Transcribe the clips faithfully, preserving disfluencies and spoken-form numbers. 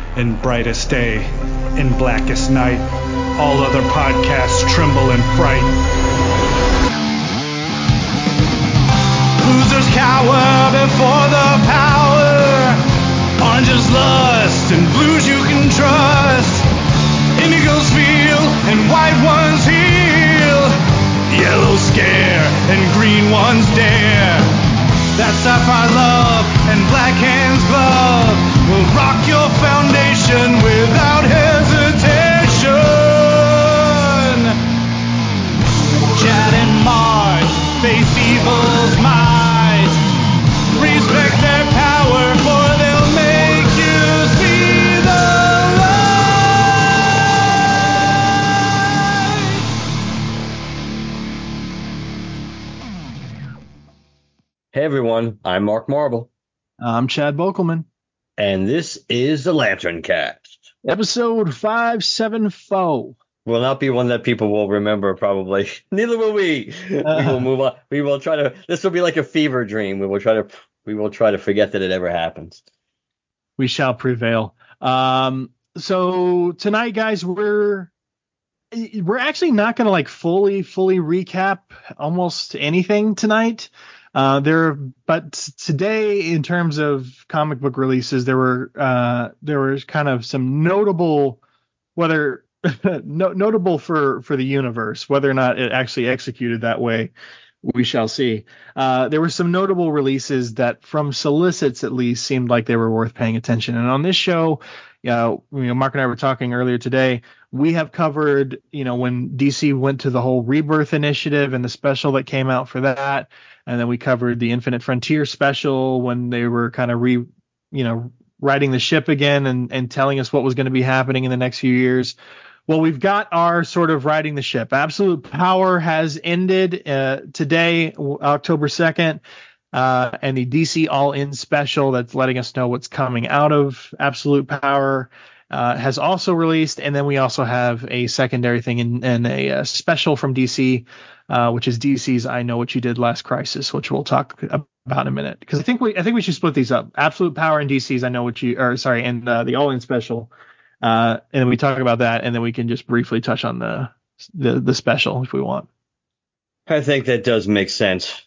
in brightest day, in blackest night. All other podcasts tremble in fright. Losers cower before the power. Oranges lust and blues you can trust. Indigos feel and white ones heal. Yellows scare and green ones dare. That sapphire love and black hands glove will rock your foundation without hesitation. Chad and Marge face evil's might. Respect their power, for they'll make you see the Hey everyone, I'm Mark Marble. I'm Chad Bokelman. And this is the Lantern Cast. Episode five seventy-four. Will not be one that people will remember, probably. Neither will we. Uh, we will move on. We will try to, this will be like a fever dream. We will try to, we will try to forget that it ever happens. We shall prevail. Um, so tonight, guys, we're, we're actually not going to like fully, fully recap almost anything tonight. Uh, there, but today, in terms of comic book releases, there were uh, there was kind of some notable, whether no, notable for for the universe, whether or not it actually executed that way, we shall see. Uh, there were some notable releases that, from solicits at least, seemed like they were worth paying attention. And on this show, you know, you know, Mark and I were talking earlier today. We have covered, you know, when D C went to the whole Rebirth initiative and the special that came out for that. And then we covered the Infinite Frontier special when they were kind of re, you know, riding the ship again and, and telling us what was going to be happening in the next few years. Well, we've got our sort of riding the ship. Absolute Power has ended uh, today, October second. Uh, and the D C All In special that's letting us know what's coming out of Absolute Power uh, has also released. And then we also have a secondary thing and, and a, a special from D C, uh, which is D C's I Know What You Did Last Crisis, which we'll talk about in a minute. Because I think we I think we should split these up. Absolute Power and D C's I Know What You, or sorry, and uh, the All In special. Uh, and then we talk about that, and then we can just briefly touch on the the, the special if we want. I think that does make sense.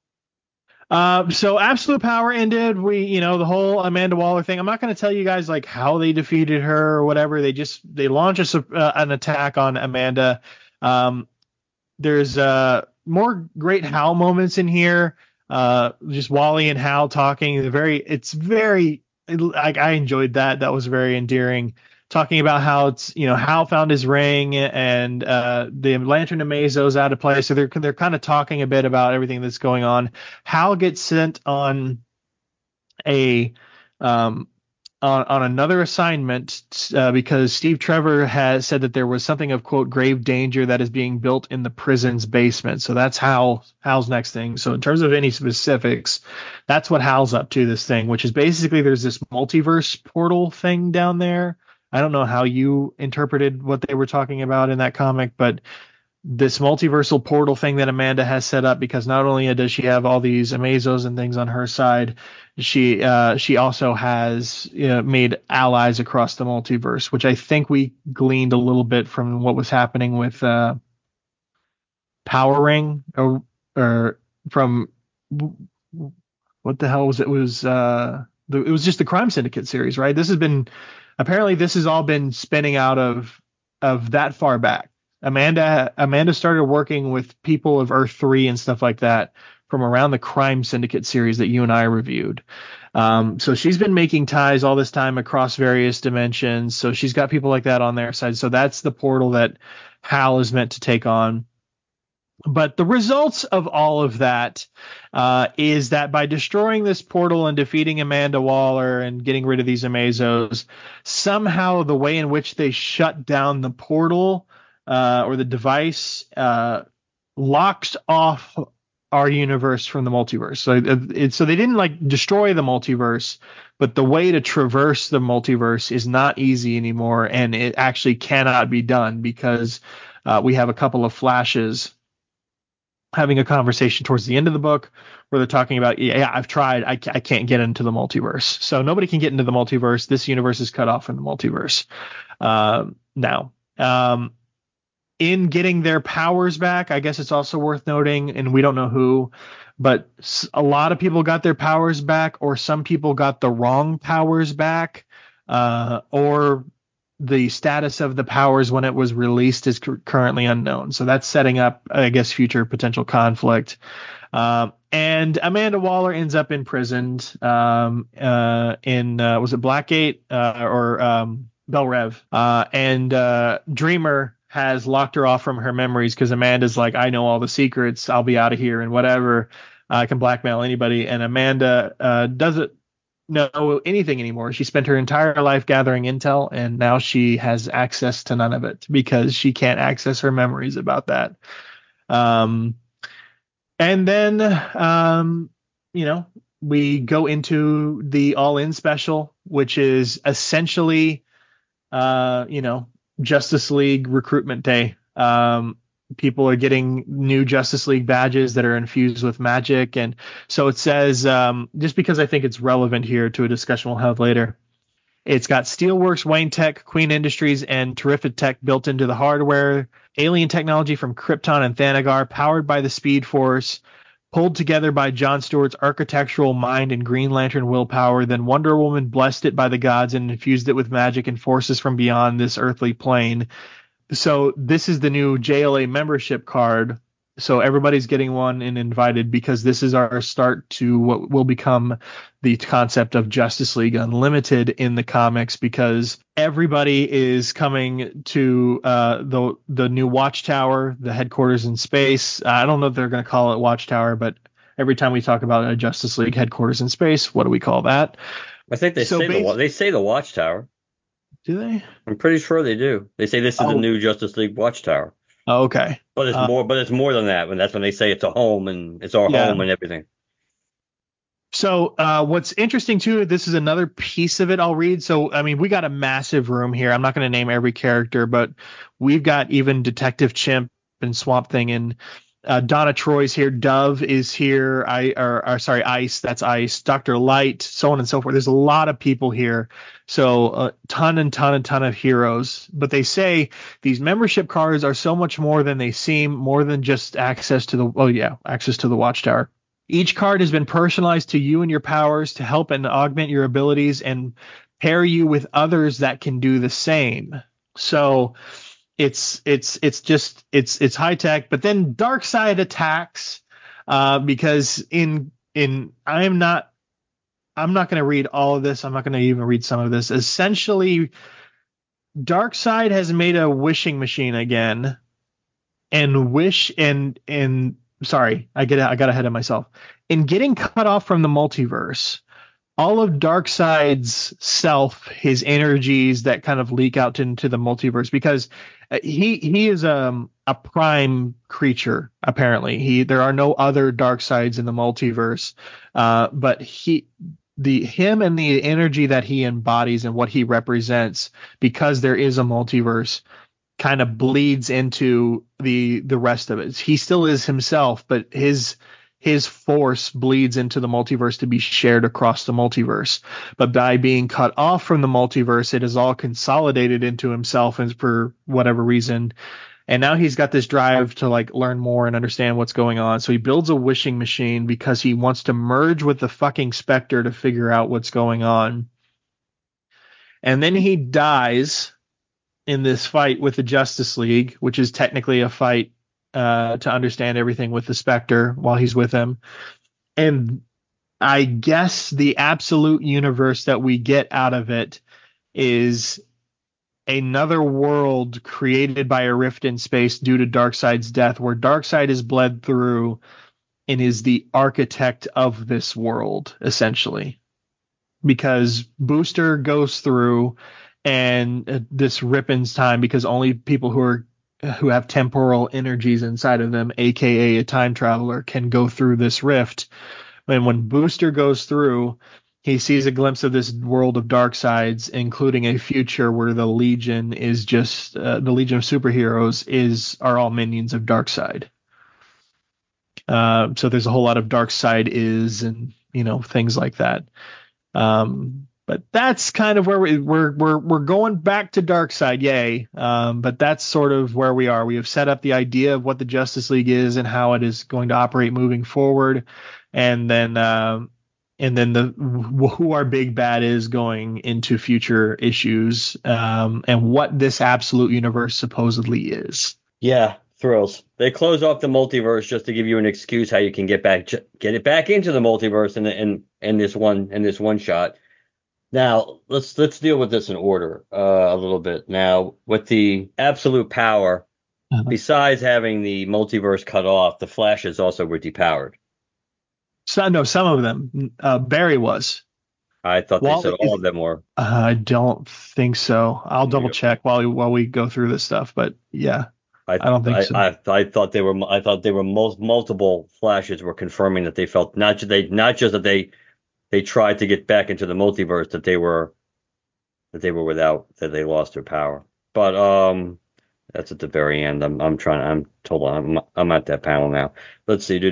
Uh, so Absolute Power ended. We, you know, the whole Amanda Waller thing. I'm not going to tell you guys like how they defeated her or whatever. They just they launch a, uh, an attack on Amanda. Um, there's uh more great Hal moments in here. Uh, just Wally and Hal talking. Very, it's very like I enjoyed that. That was very endearing. Talking about how it's, you know, Hal found his ring and uh, the Lantern of Mazo's out of place. So they're they're kind of talking a bit about everything that's going on. Hal gets sent on a um, on, on another assignment uh, because Steve Trevor has said that there was something of, quote, grave danger that is being built in the prison's basement. So that's Hal, Hal's next thing. So in terms of any specifics, that's what Hal's up to, this thing, which is basically there's this multiverse portal thing down there. I don't know how you interpreted what they were talking about in that comic, but this multiversal portal thing that Amanda has set up, because not only does she have all these Amazos and things on her side, she uh, she also has, you know, made allies across the multiverse, which I think we gleaned a little bit from what was happening with uh, Power Ring, or, or from what the hell was it? It was uh, the, it was just the Crime Syndicate series, right? This has been apparently this has all been spinning out of of that far back. Amanda Amanda started working with people of Earth three and stuff like that from around the Crime Syndicate series that you and I reviewed. Um, so she's been making ties all this time across various dimensions. So she's got people like that on their side. So that's the portal that Hal is meant to take on. But the results of all of that uh, is that by destroying this portal and defeating Amanda Waller and getting rid of these Amazos, somehow the way in which they shut down the portal uh, or the device uh, locks off our universe from the multiverse. So, it, so they didn't like destroy the multiverse, but the way to traverse the multiverse is not easy anymore, and it actually cannot be done because uh, we have a couple of flashes having a conversation towards the end of the book where they're talking about, yeah, I've tried, I, I can't get into the multiverse. So nobody can get into the multiverse. This universe is cut off from the multiverse uh, now. Um, in getting their powers back, I guess it's also worth noting, and we don't know who, but a lot of people got their powers back, or some people got the wrong powers back, uh, or the status of the powers when it was released is cu- currently unknown. So that's setting up, I guess, future potential conflict. Um, and Amanda Waller ends up imprisoned um, uh, in, uh, was it Blackgate uh, or um, Belle Rev? Uh, and uh, Dreamer has locked her off from her memories because Amanda's like, I know all the secrets. I'll be out of here and whatever. I can blackmail anybody. And Amanda uh, doesn't know anything anymore. She spent her entire life gathering intel, and now she has access to none of it because she can't access her memories about that. Um, and then, um, you know, we go into the All In special, which is essentially, uh, you know, Justice League recruitment day. Um, people are getting new Justice League badges that are infused with magic. And so it says, um, just because I think it's relevant here to a discussion we'll have later, it's got Steelworks, Wayne Tech, Queen Industries, and Terrific Tech built into the hardware, alien technology from Krypton and Thanagar, powered by the Speed Force, pulled together by John Stewart's architectural mind and Green Lantern willpower. Then Wonder Woman blessed it by the gods and infused it with magic and forces from beyond this earthly plane. So this is the new J L A membership card. So everybody's getting one and invited because this is our start to what will become the concept of Justice League Unlimited in the comics, because everybody is coming to uh, the the new Watchtower, the headquarters in space. I don't know if they're going to call it Watchtower, but every time we talk about a Justice League headquarters in space, what do we call that? I think they So say bas- the they say the Watchtower. Do they? I'm pretty sure they do. They say this is the Oh, new Justice League Watchtower. oh okay. But it's Uh, more. But it's more than that. When that's when they say it's a home and it's our yeah. home and everything. So uh, what's interesting too, this is another piece of it I'll read. So, I mean, we got a massive room here. I'm not going to name every character, but we've got even Detective Chimp and Swamp Thing, and uh, Donna Troy's here. Dove is here. I or, or sorry, Ice. That's Ice. Doctor Light, so on and so forth. There's a lot of people here. So a ton and ton and ton of heroes. But they say these membership cards are so much more than they seem, more than just access to the, oh yeah, access to the Watchtower. Each card has been personalized to you and your powers to help and augment your abilities and pair you with others that can do the same. So it's it's it's just it's it's high tech. But then Darkseid attacks uh, because in in I'm not I'm not going to read all of this. I'm not going to even read some of this. Essentially, Darkseid has made a wishing machine again, and wish and and sorry, I get I got ahead of myself. In getting cut off from the multiverse, all of Darkseid's self, his energies that kind of leak out into the multiverse, because he he is um, a prime creature. Apparently, he there are no other Darkseids in the multiverse, uh, but he. The him and the energy that he embodies and what he represents, because there is a multiverse, kind of bleeds into the the rest of it. He still is himself, but his his force bleeds into the multiverse to be shared across the multiverse. But by being cut off from the multiverse, it is all consolidated into himself, and for whatever reason. And now he's got this drive to like learn more and understand what's going on. So he builds a wishing machine because he wants to merge with the fucking Spectre to figure out what's going on. And then he dies in this fight with the Justice League, which is technically a fight uh, to understand everything with the Spectre while he's with him. And I guess the absolute universe that we get out of it is another world created by a rift in space due to Darkseid's death, where Darkseid is bled through and is the architect of this world, essentially. Because Booster goes through and uh, this rippens time, because only people who are who have temporal energies inside of them, aka a time traveler, can go through this rift. And when Booster goes through, he sees a glimpse of this world of Darkseids, including a future where the Legion is just uh, the Legion of Superheroes is are all minions of Darkseid. Uh, so there's a whole lot of dark side is and you know things like that. Um, but that's kind of where we, we're we're we're going back to dark side, yay! Um, but that's sort of where we are. We have set up the idea of what the Justice League is and how it is going to operate moving forward, and then um, and then the who our big bad is going into future issues, um, and what this absolute universe supposedly is. Yeah, thrills. They close off the multiverse just to give you an excuse how you can get back get it back into the multiverse in in in this one in this one shot. Now let's let's deal with this in order uh, a little bit. Now with the absolute power, Uh-huh. besides having the multiverse cut off, the Flashes also were depowered. So no, some of them. Uh, Barry was. I thought they said Wally, all of them were. uh, I don't think so. I'll double check while we, while we go through this stuff. But yeah, I I don't think I, so. I I thought they were I thought they were most multiple Flashes were confirming that they felt not just they not just that they they tried to get back into the multiverse, that they were that they were without that they lost their power. But um that's at the very end. I'm I'm trying I'm hold on, I'm I'm at that panel now. Let's see.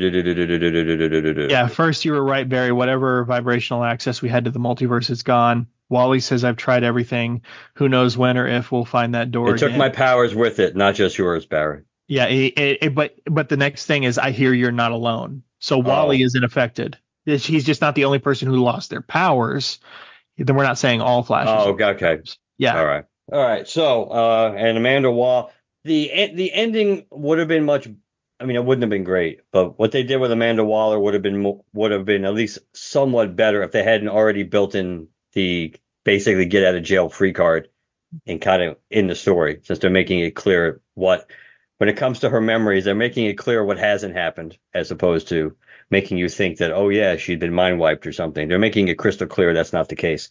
Yeah, first you were right, Barry. Whatever vibrational access we had to the multiverse is gone. Wally says I've tried everything. Who knows when or if we'll find that door It took again. my powers with it, not just yours, Barry. Yeah, it, it, it, but but the next thing is I hear you're not alone. So Wally Oh. isn't affected. He's just not the only person who lost their powers. Then we're not saying all Flashes. Oh, okay. Powers. Yeah. All right. All right. So, uh, and Amanda Waller, the the ending would have been much. I mean, it wouldn't have been great, but what they did with Amanda Waller would have been would have been at least somewhat better if they hadn't already built in the basically get out of jail free card and kind of in the story, since they're making it clear what when it comes to her memories, they're making it clear what hasn't happened as opposed to making you think that, oh yeah, she'd been mind wiped or something. They're making it crystal clear that's not the case.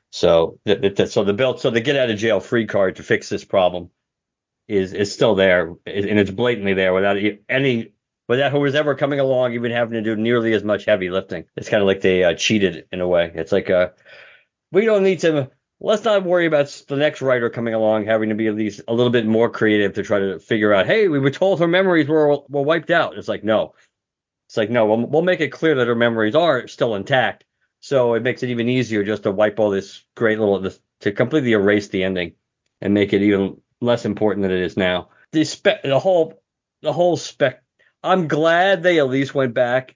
So that, that so the bill so the get out of jail free card to fix this problem is is still there, and it's blatantly there without any without who was ever coming along even having to do nearly as much heavy lifting. It's kind of like they uh, cheated in a way. It's like uh we don't need to let's not worry about the next writer coming along having to be at least a little bit more creative to try to figure out, hey, we were told her memories were were wiped out. It's like no, it's like no, we'll, we'll make it clear that her memories are still intact. So it makes it even easier just to wipe all this great little this, to completely erase the ending and make it even less important than it is now. The spec, the whole, the whole spec. I'm glad they at least went back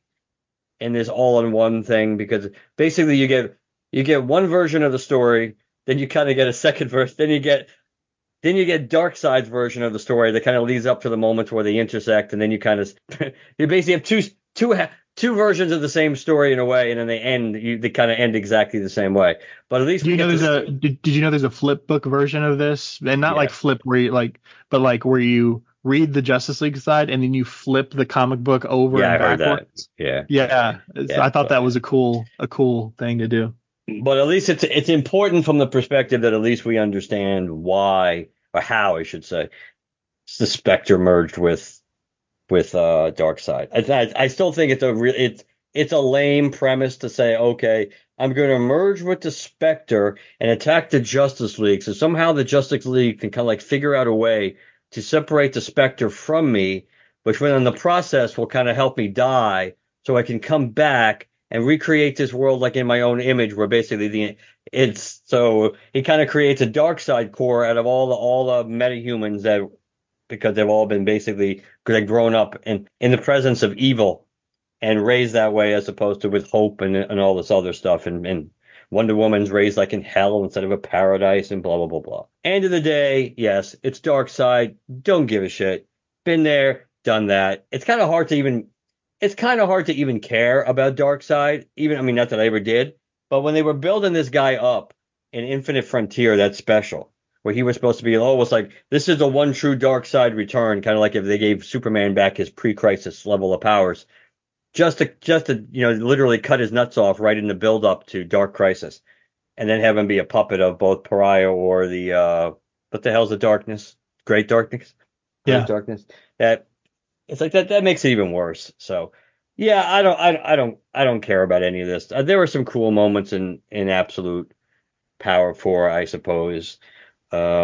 in this all-in-one thing because basically you get you get one version of the story, then you kind of get a second verse, then you get then you get Darkseid's version of the story that kind of leads up to the moments where they intersect, and then you kind of you basically have two two two versions of the same story in a way, and then they end you they kind of end exactly the same way. But at least do you we know get there's to, a did, did you know there's a flip book version of this, and not yeah. like flip where you like, but like where you read the Justice League side and then you flip the comic book over Yeah, and I heard backwards. that. Yeah, yeah, yeah. I thought that was a cool a cool thing to do. But at least it's it's important from the perspective that at least we understand why or how I should say the Spectre merged with with uh Darkseid. I, I I still think it's a real it's it's a lame premise to say, okay, I'm going to merge with the Spectre and attack the Justice League, so somehow the Justice League can kind of like figure out a way to separate the Spectre from me, which then in the process will kind of help me die, so I can come back and recreate this world like in my own image, where basically the it's so he kind of creates a Darkseid core out of all the all the metahumans that because they've all been basically they've grown up in in the presence of evil and raised that way as opposed to with hope and and all this other stuff and and Wonder Woman's raised like in hell instead of a paradise and blah blah blah blah. End of the day, yes, it's Darkseid. Don't give a shit. Been there, done that. It's kind of hard to even it's kind of hard to even care about Darkseid. Even I mean, not that I ever did, but when they were building this guy up in Infinite Frontier, that's special. Where he was supposed to be, oh, it's like this is the one true Darkseid return, kind of like if they gave Superman back his pre-crisis level of powers, just to just to you know literally cut his nuts off right in the build up to Dark Crisis, and then have him be a puppet of both Pariah or the uh, what the hell's the Darkness, Great Darkness, Great Yeah. Darkness. That it's like that that makes it even worse. So yeah, I don't I, I don't I don't care about any of this. Uh, there were some cool moments in in Absolute Power four, I suppose. Uh,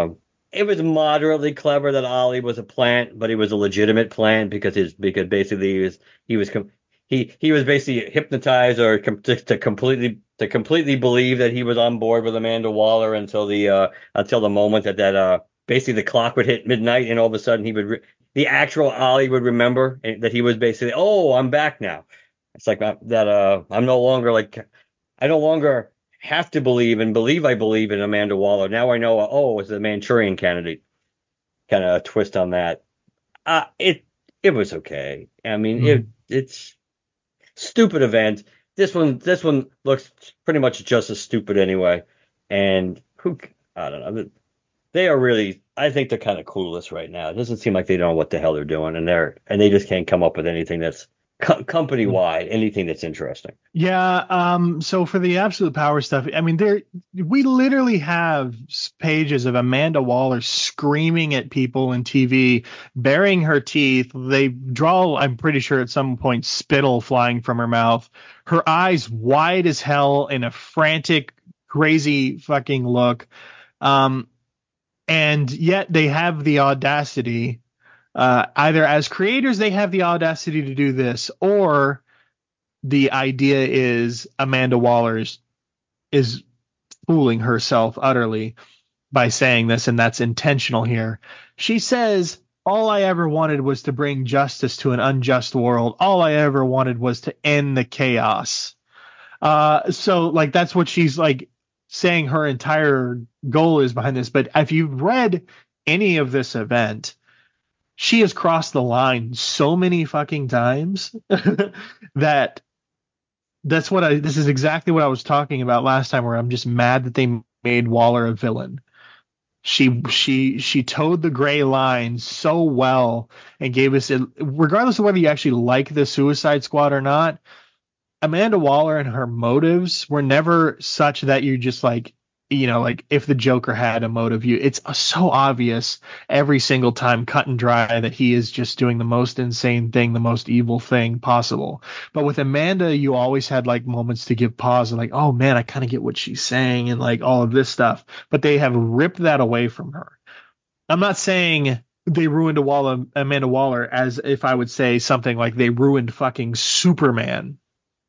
it was moderately clever that Ollie was a plant, but he was a legitimate plant because his because basically he was he was com- he he was basically hypnotized or com- to, to completely to completely believe that he was on board with Amanda Waller until the uh until the moment that that uh basically the clock would hit midnight and all of a sudden he would re- the actual Ollie would remember that he was basically, oh, I'm back now. It's like that, that uh I'm no longer like I no longer have to believe and believe I believe in Amanda Waller. Now I know, oh, it's the Manchurian candidate. Kind of twist on that. Uh, it it was okay. I mean, Mm. it it's stupid event. This one this one looks pretty much just as stupid anyway. And who I don't know. They are really. I think they're kind of clueless right now. It doesn't seem like they know what the hell they're doing, and they're and they just can't come up with anything that's co- company wide, anything that's interesting. Yeah. Um. So for the absolute power stuff, I mean, there we literally have s- pages of Amanda Waller screaming at people in T V, baring her teeth. They draw, I'm pretty sure at some point, spittle flying from her mouth. Her eyes wide as hell in a frantic, crazy fucking look. Um. And yet they have the audacity. Uh, either as creators, they have the audacity to do this, or the idea is Amanda Waller is, is fooling herself utterly by saying this, and that's intentional here. She says, all I ever wanted was to bring justice to an unjust world. All I ever wanted was to end the chaos. Uh, so like that's what she's like saying her entire goal is behind this. But if you've read any of this event, she has crossed the line so many fucking times that that's what I this is exactly what I was talking about last time, where I'm just mad that they made Waller a villain. She she she towed the gray line so well and gave us a, regardless of whether you actually like the Suicide Squad or not, Amanda Waller and her motives were never such that you just like, you know, like if the Joker had a motive, you it's so obvious every single time, cut and dry, that he is just doing the most insane thing, the most evil thing possible. But with Amanda, you always had like moments to give pause and like, oh man, I kind of get what she's saying and like all of this stuff. But they have ripped that away from her. I'm not saying they ruined a Waller, Amanda Waller, as if I would say something like they ruined fucking Superman,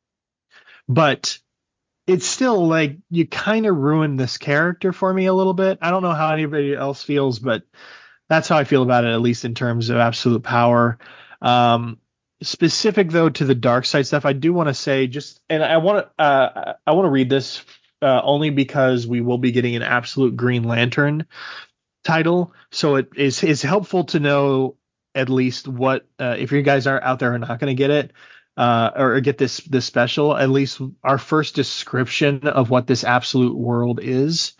but it's still like you kind of ruined this character for me a little bit. I don't know how anybody else feels, but that's how I feel about it, at least in terms of absolute power. Um, specific though to the dark side stuff, I do want to say just, and I want to, uh, I want to read this uh, only because we will be getting an absolute Green Lantern title, so it is is helpful to know at least what uh, if you guys are out there and not going to get it uh, or get this this special, at least our first description of what this absolute world is.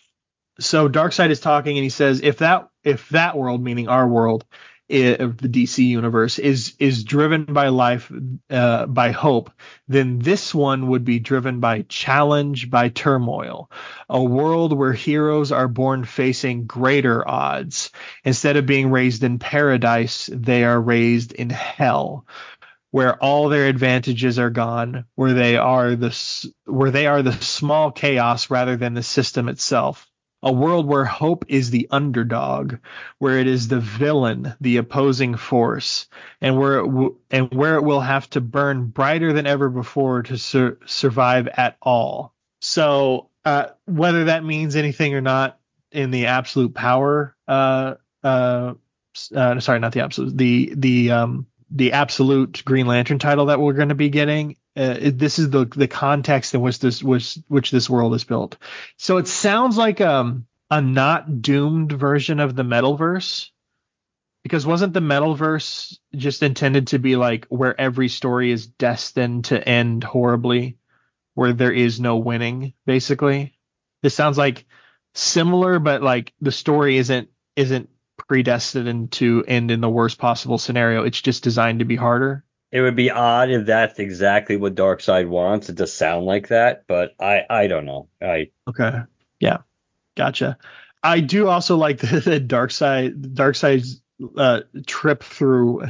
So Darkseid is talking and he says, if that if that world, meaning our world i- of the D C universe, is is driven by life, uh, by hope, then this one would be driven by challenge, by turmoil. A world where heroes are born facing greater odds. Instead of being raised in paradise, they are raised in hell, where all their advantages are gone, where they are the s- where they are the small chaos rather than the system itself. A world where hope is the underdog, where it is the villain, the opposing force, and where it w- and where it will have to burn brighter than ever before to sur- survive at all. So, uh, whether that means anything or not in the absolute power, uh, uh, uh, sorry, not the absolute, the the um, the absolute Green Lantern title that we're going to be getting. Uh, it, this is the the context in which this which which this world is built. So it sounds like um a not doomed version of the Metalverse, because wasn't the Metalverse just intended to be like where every story is destined to end horribly, where there is no winning, basically? This sounds like similar, but like the story isn't isn't predestined to end in the worst possible scenario. It's just designed to be harder. It would be odd if that's exactly what Darkseid wants. It does sound like that, but I I don't know. I Okay. Yeah. Gotcha. I do also like the, the dark side, dark side's uh, trip through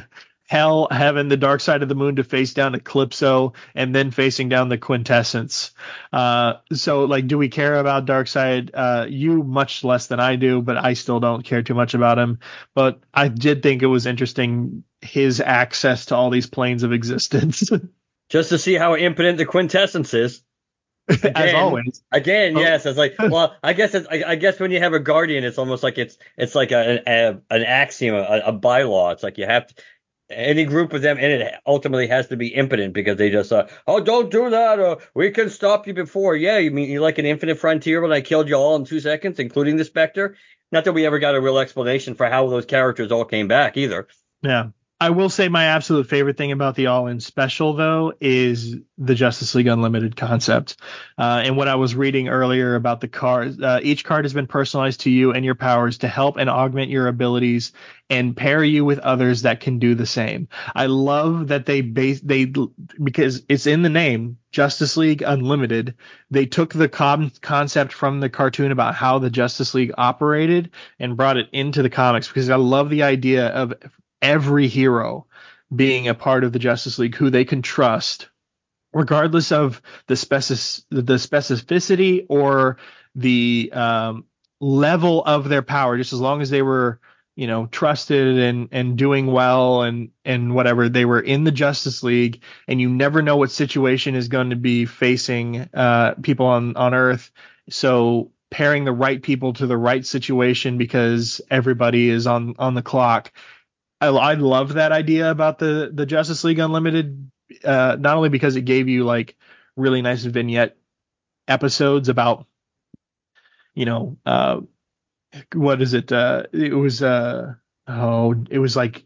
hell, heaven, the dark side of the moon to face down Eclipso, and then facing down the Quintessence. Uh, so, like, do we care about Darkseid? Uh, you much less than I do, but I still don't care too much about him. But I did think it was interesting his access to all these planes of existence. Just to see how impotent the Quintessence is. Again, As always. Again, Oh. yes. It's like, well, I guess it's, I, I guess when you have a guardian, it's almost like it's it's like a, an, a, an axiom, a, a bylaw. It's like you have to, any group of them, and it ultimately has to be impotent because they just, uh, oh, don't do that. Or we can stop you before. Yeah, you mean you like an infinite frontier when I killed you all in two seconds, including the Spectre? Not that we ever got a real explanation for how those characters all came back either. Yeah. I will say my absolute favorite thing about the All-In Special, though, is the Justice League Unlimited concept. Uh, and what I was reading earlier about the cards, uh, each card has been personalized to you and your powers to help and augment your abilities and pair you with others that can do the same. I love that they base they because it's in the name, Justice League Unlimited. They took the com- concept from the cartoon about how the Justice League operated and brought it into the comics, because I love the idea of every hero being a part of the Justice League who they can trust, regardless of the specific the specificity or the um, level of their power. Just as long as they were, you know, trusted and and doing well and and whatever, they were in the Justice League. And you never know what situation is going to be facing uh, people on on Earth. So pairing the right people to the right situation, because everybody is on on the clock. I, I love that idea about the the Justice League Unlimited, uh, not only because it gave you like really nice vignette episodes about, you know, uh, what is it? Uh, it was uh, oh, it was like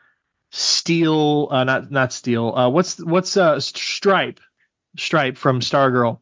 Steel, uh, not not Steel. Uh, what's what's uh, Stripe, Stripe from Stargirl.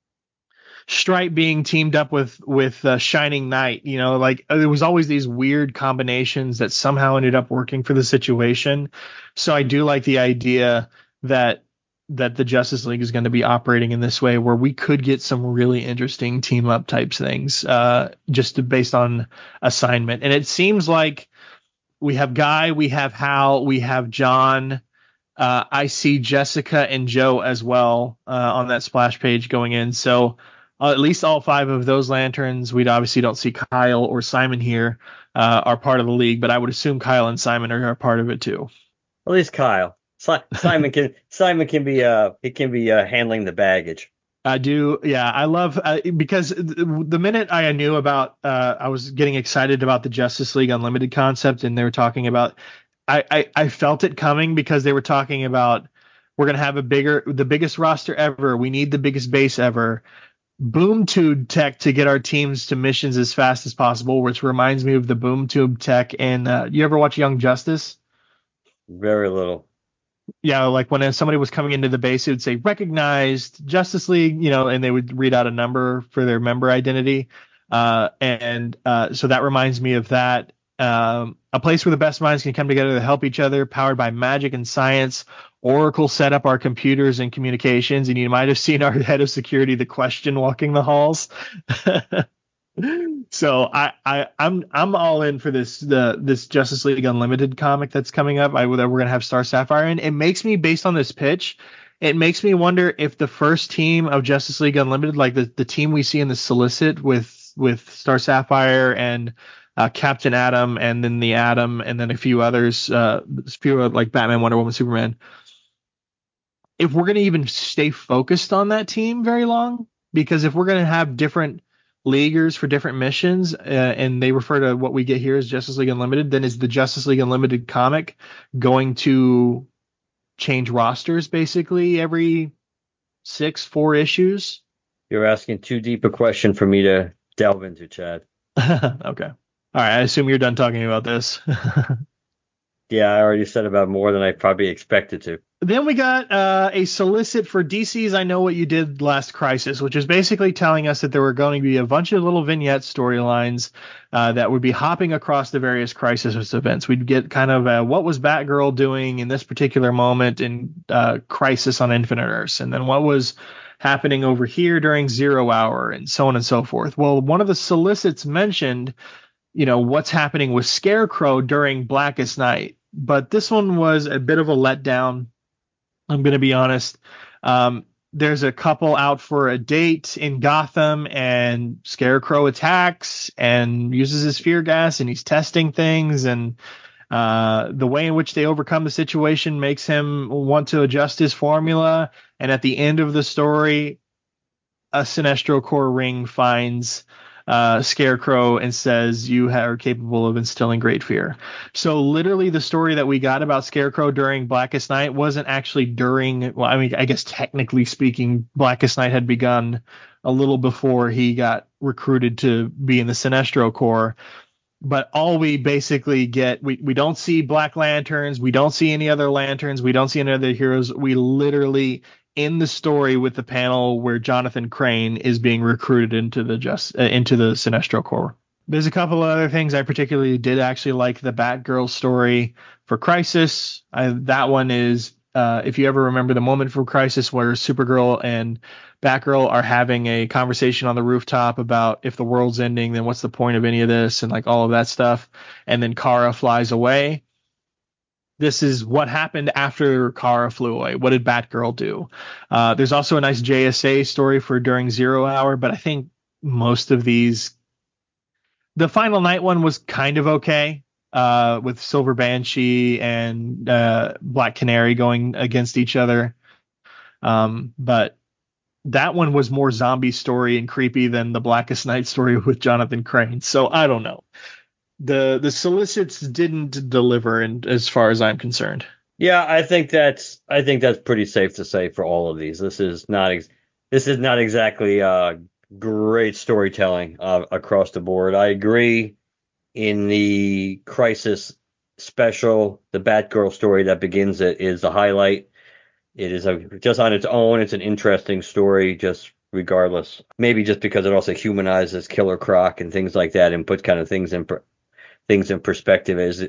Stripe being teamed up with with uh, Shining Knight, you know, like there was always these weird combinations that somehow ended up working for the situation. So I do like the idea that that the Justice League is going to be operating in this way, where we could get some really interesting team up types things, uh, just to, based on assignment. And it seems like we have Guy, we have Hal, we have John. Uh, I see Jessica and Joe as well uh, on that splash page going in. So uh, at least all five of those lanterns. We obviously don't see Kyle or Simon here, uh, are part of the league, but I would assume Kyle and Simon are, are part of it too. At least Kyle. Si- Simon can Simon can be uh he can be uh, handling the baggage. I do. Yeah, I love uh, because the minute I knew about, uh, I was getting excited about the Justice League Unlimited concept, and they were talking about, I, I, I felt it coming, because they were talking about, we're going to have a bigger, the biggest roster ever. We need the biggest base ever. Boom tube tech to get our teams to missions as fast as possible, which reminds me of the boom tube tech. And uh, you ever watch Young Justice? Very little. Yeah, like when somebody was coming into the base, it would say recognized Justice League, you know, and they would read out a number for their member identity. Uh, and uh, so that reminds me of that. Um, a place where the best minds can come together to help each other, powered by magic and science. Oracle set up our computers and communications, and you might have seen our head of security, the Question, walking the halls. So I, I I'm I'm all in for this the this Justice League Unlimited comic that's coming up. I that we're gonna have Star Sapphire in. It makes me, based on this pitch, it makes me wonder if the first team of Justice League Unlimited, like the, the team we see in the solicit with with Star Sapphire and uh, Captain Atom, and then the Atom, and then a few others, uh, a few like Batman, Wonder Woman, Superman. If we're gonna even stay focused on that team very long, because if we're gonna have different leaguers for different missions, uh, and they refer to what we get here as Justice League Unlimited, then is the Justice League Unlimited comic going to change rosters basically every six, four issues? You're asking too deep a question for me to delve into, Chad. Okay. All right. I assume you're done talking about this. Yeah, I already said about more than I probably expected to. Then we got uh, a solicit for D C's I Know What You Did Last Crisis, which is basically telling us that there were going to be a bunch of little vignette storylines uh, that would be hopping across the various Crisis events. We'd get kind of a, what was Batgirl doing in this particular moment in uh, Crisis on Infinite Earths, and then what was happening over here during Zero Hour, and so on and so forth. Well, one of the solicits mentioned, you know, what's happening with Scarecrow during Blackest Night. but this one was a bit of a letdown. I'm going to be honest. Um, there's a couple out for a date in Gotham, and Scarecrow attacks and uses his fear gas, and he's testing things, and uh, the way in which they overcome the situation makes him want to adjust his formula. And at the end of the story, a Sinestro Corps ring finds uh, Scarecrow and says, you are capable of instilling great fear. So literally the story that we got about Scarecrow during Blackest Night wasn't actually during, well, I mean, I guess technically speaking, Blackest Night had begun a little before he got recruited to be in the Sinestro Corps. But all we basically get, we, we don't see Black Lanterns. We don't see any other lanterns. We don't see any other heroes. We literally, in the story with the panel where Jonathan Crane is being recruited into the just uh, into the Sinestro Corps. There's a couple of other things I particularly did actually like the Batgirl story for Crisis. I, that one is, uh, if you ever remember the moment for Crisis where Supergirl and Batgirl are having a conversation on the rooftop about if the world's ending, then what's the point of any of this, and like all of that stuff. And then Kara flies away. This is what happened after Kara flew away. What did Batgirl do? Uh, there's also a nice J S A story for during Zero Hour, but I think most of these, the Final Night one was kind of okay, uh, with Silver Banshee and uh, Black Canary going against each other. Um, but that one was more zombie story and creepy than the Blackest Night story with Jonathan Crane. So I don't know. The the solicits didn't deliver, in, as far as I'm concerned. Yeah, I think that's I think that's pretty safe to say for all of these. This is not ex- this is not exactly uh, great storytelling uh, across the board. I agree. In the Crisis special, the Batgirl story that begins it is the highlight. It is a, just on its own. It's an interesting story, just regardless. Maybe just because it also humanizes Killer Croc and things like that, and puts kind of things in per, things in perspective as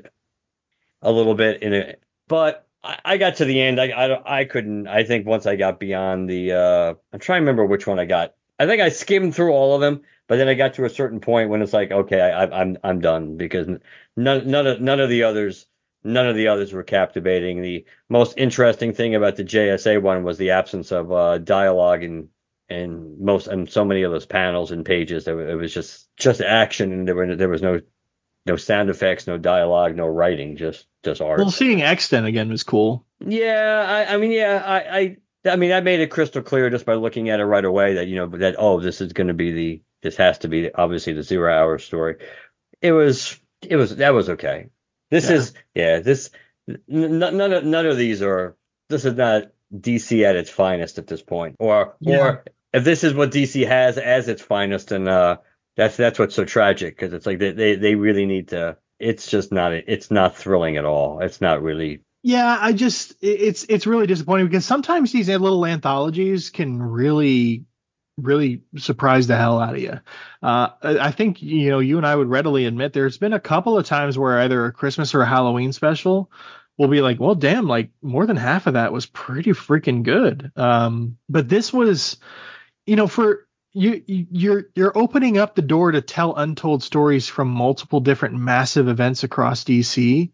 a little bit in it. But I, I got to the end. I, I I couldn't. I think once I got beyond the, uh, I'm trying to remember which one I got. I think I skimmed through all of them, but then I got to a certain point when it's like, okay, I, I, I'm I'm done, because none none of none of the others. None of the others were captivating. The most interesting thing about the J S A one was the absence of uh, dialogue and and most and so many of those panels and pages. It was just just action, and there were there was no no sound effects, no dialogue, no writing, just just art. Well, seeing Exton again was cool. Yeah, I, I mean, yeah, I, I I mean, I made it crystal clear just by looking at it right away that, you know, that, oh, this is going to be the this has to be obviously the Zero Hour story. It was it was that was okay. This Yeah. is, yeah, this, n- none of, none of these are, this is not D C at its finest at this point. Or, Yeah. or if this is what D C has as its finest, then, uh, that's, that's what's so tragic, because it's like they, they, they really need to, it's just not, it's not thrilling at all. It's not really. Yeah, I just it's it's really disappointing because sometimes these little anthologies can really really surprise the hell out of you. Uh, I I think, you know, you and I would readily admit there's been a couple of times where either a Christmas or a Halloween special will be like, well, damn, like more than half of that was pretty freaking good. Um, but this was, you know, for you, you- you're you're opening up the door to tell untold stories from multiple different massive events across D C,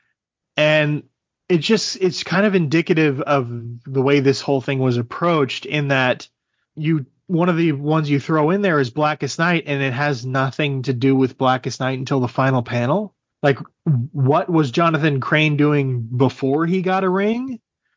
and it just it's kind of indicative of the way this whole thing was approached, in that you one of the ones you throw in there is Blackest Night, and it has nothing to do with Blackest Night until the final panel. Like, what was Jonathan Crane doing before he got a ring?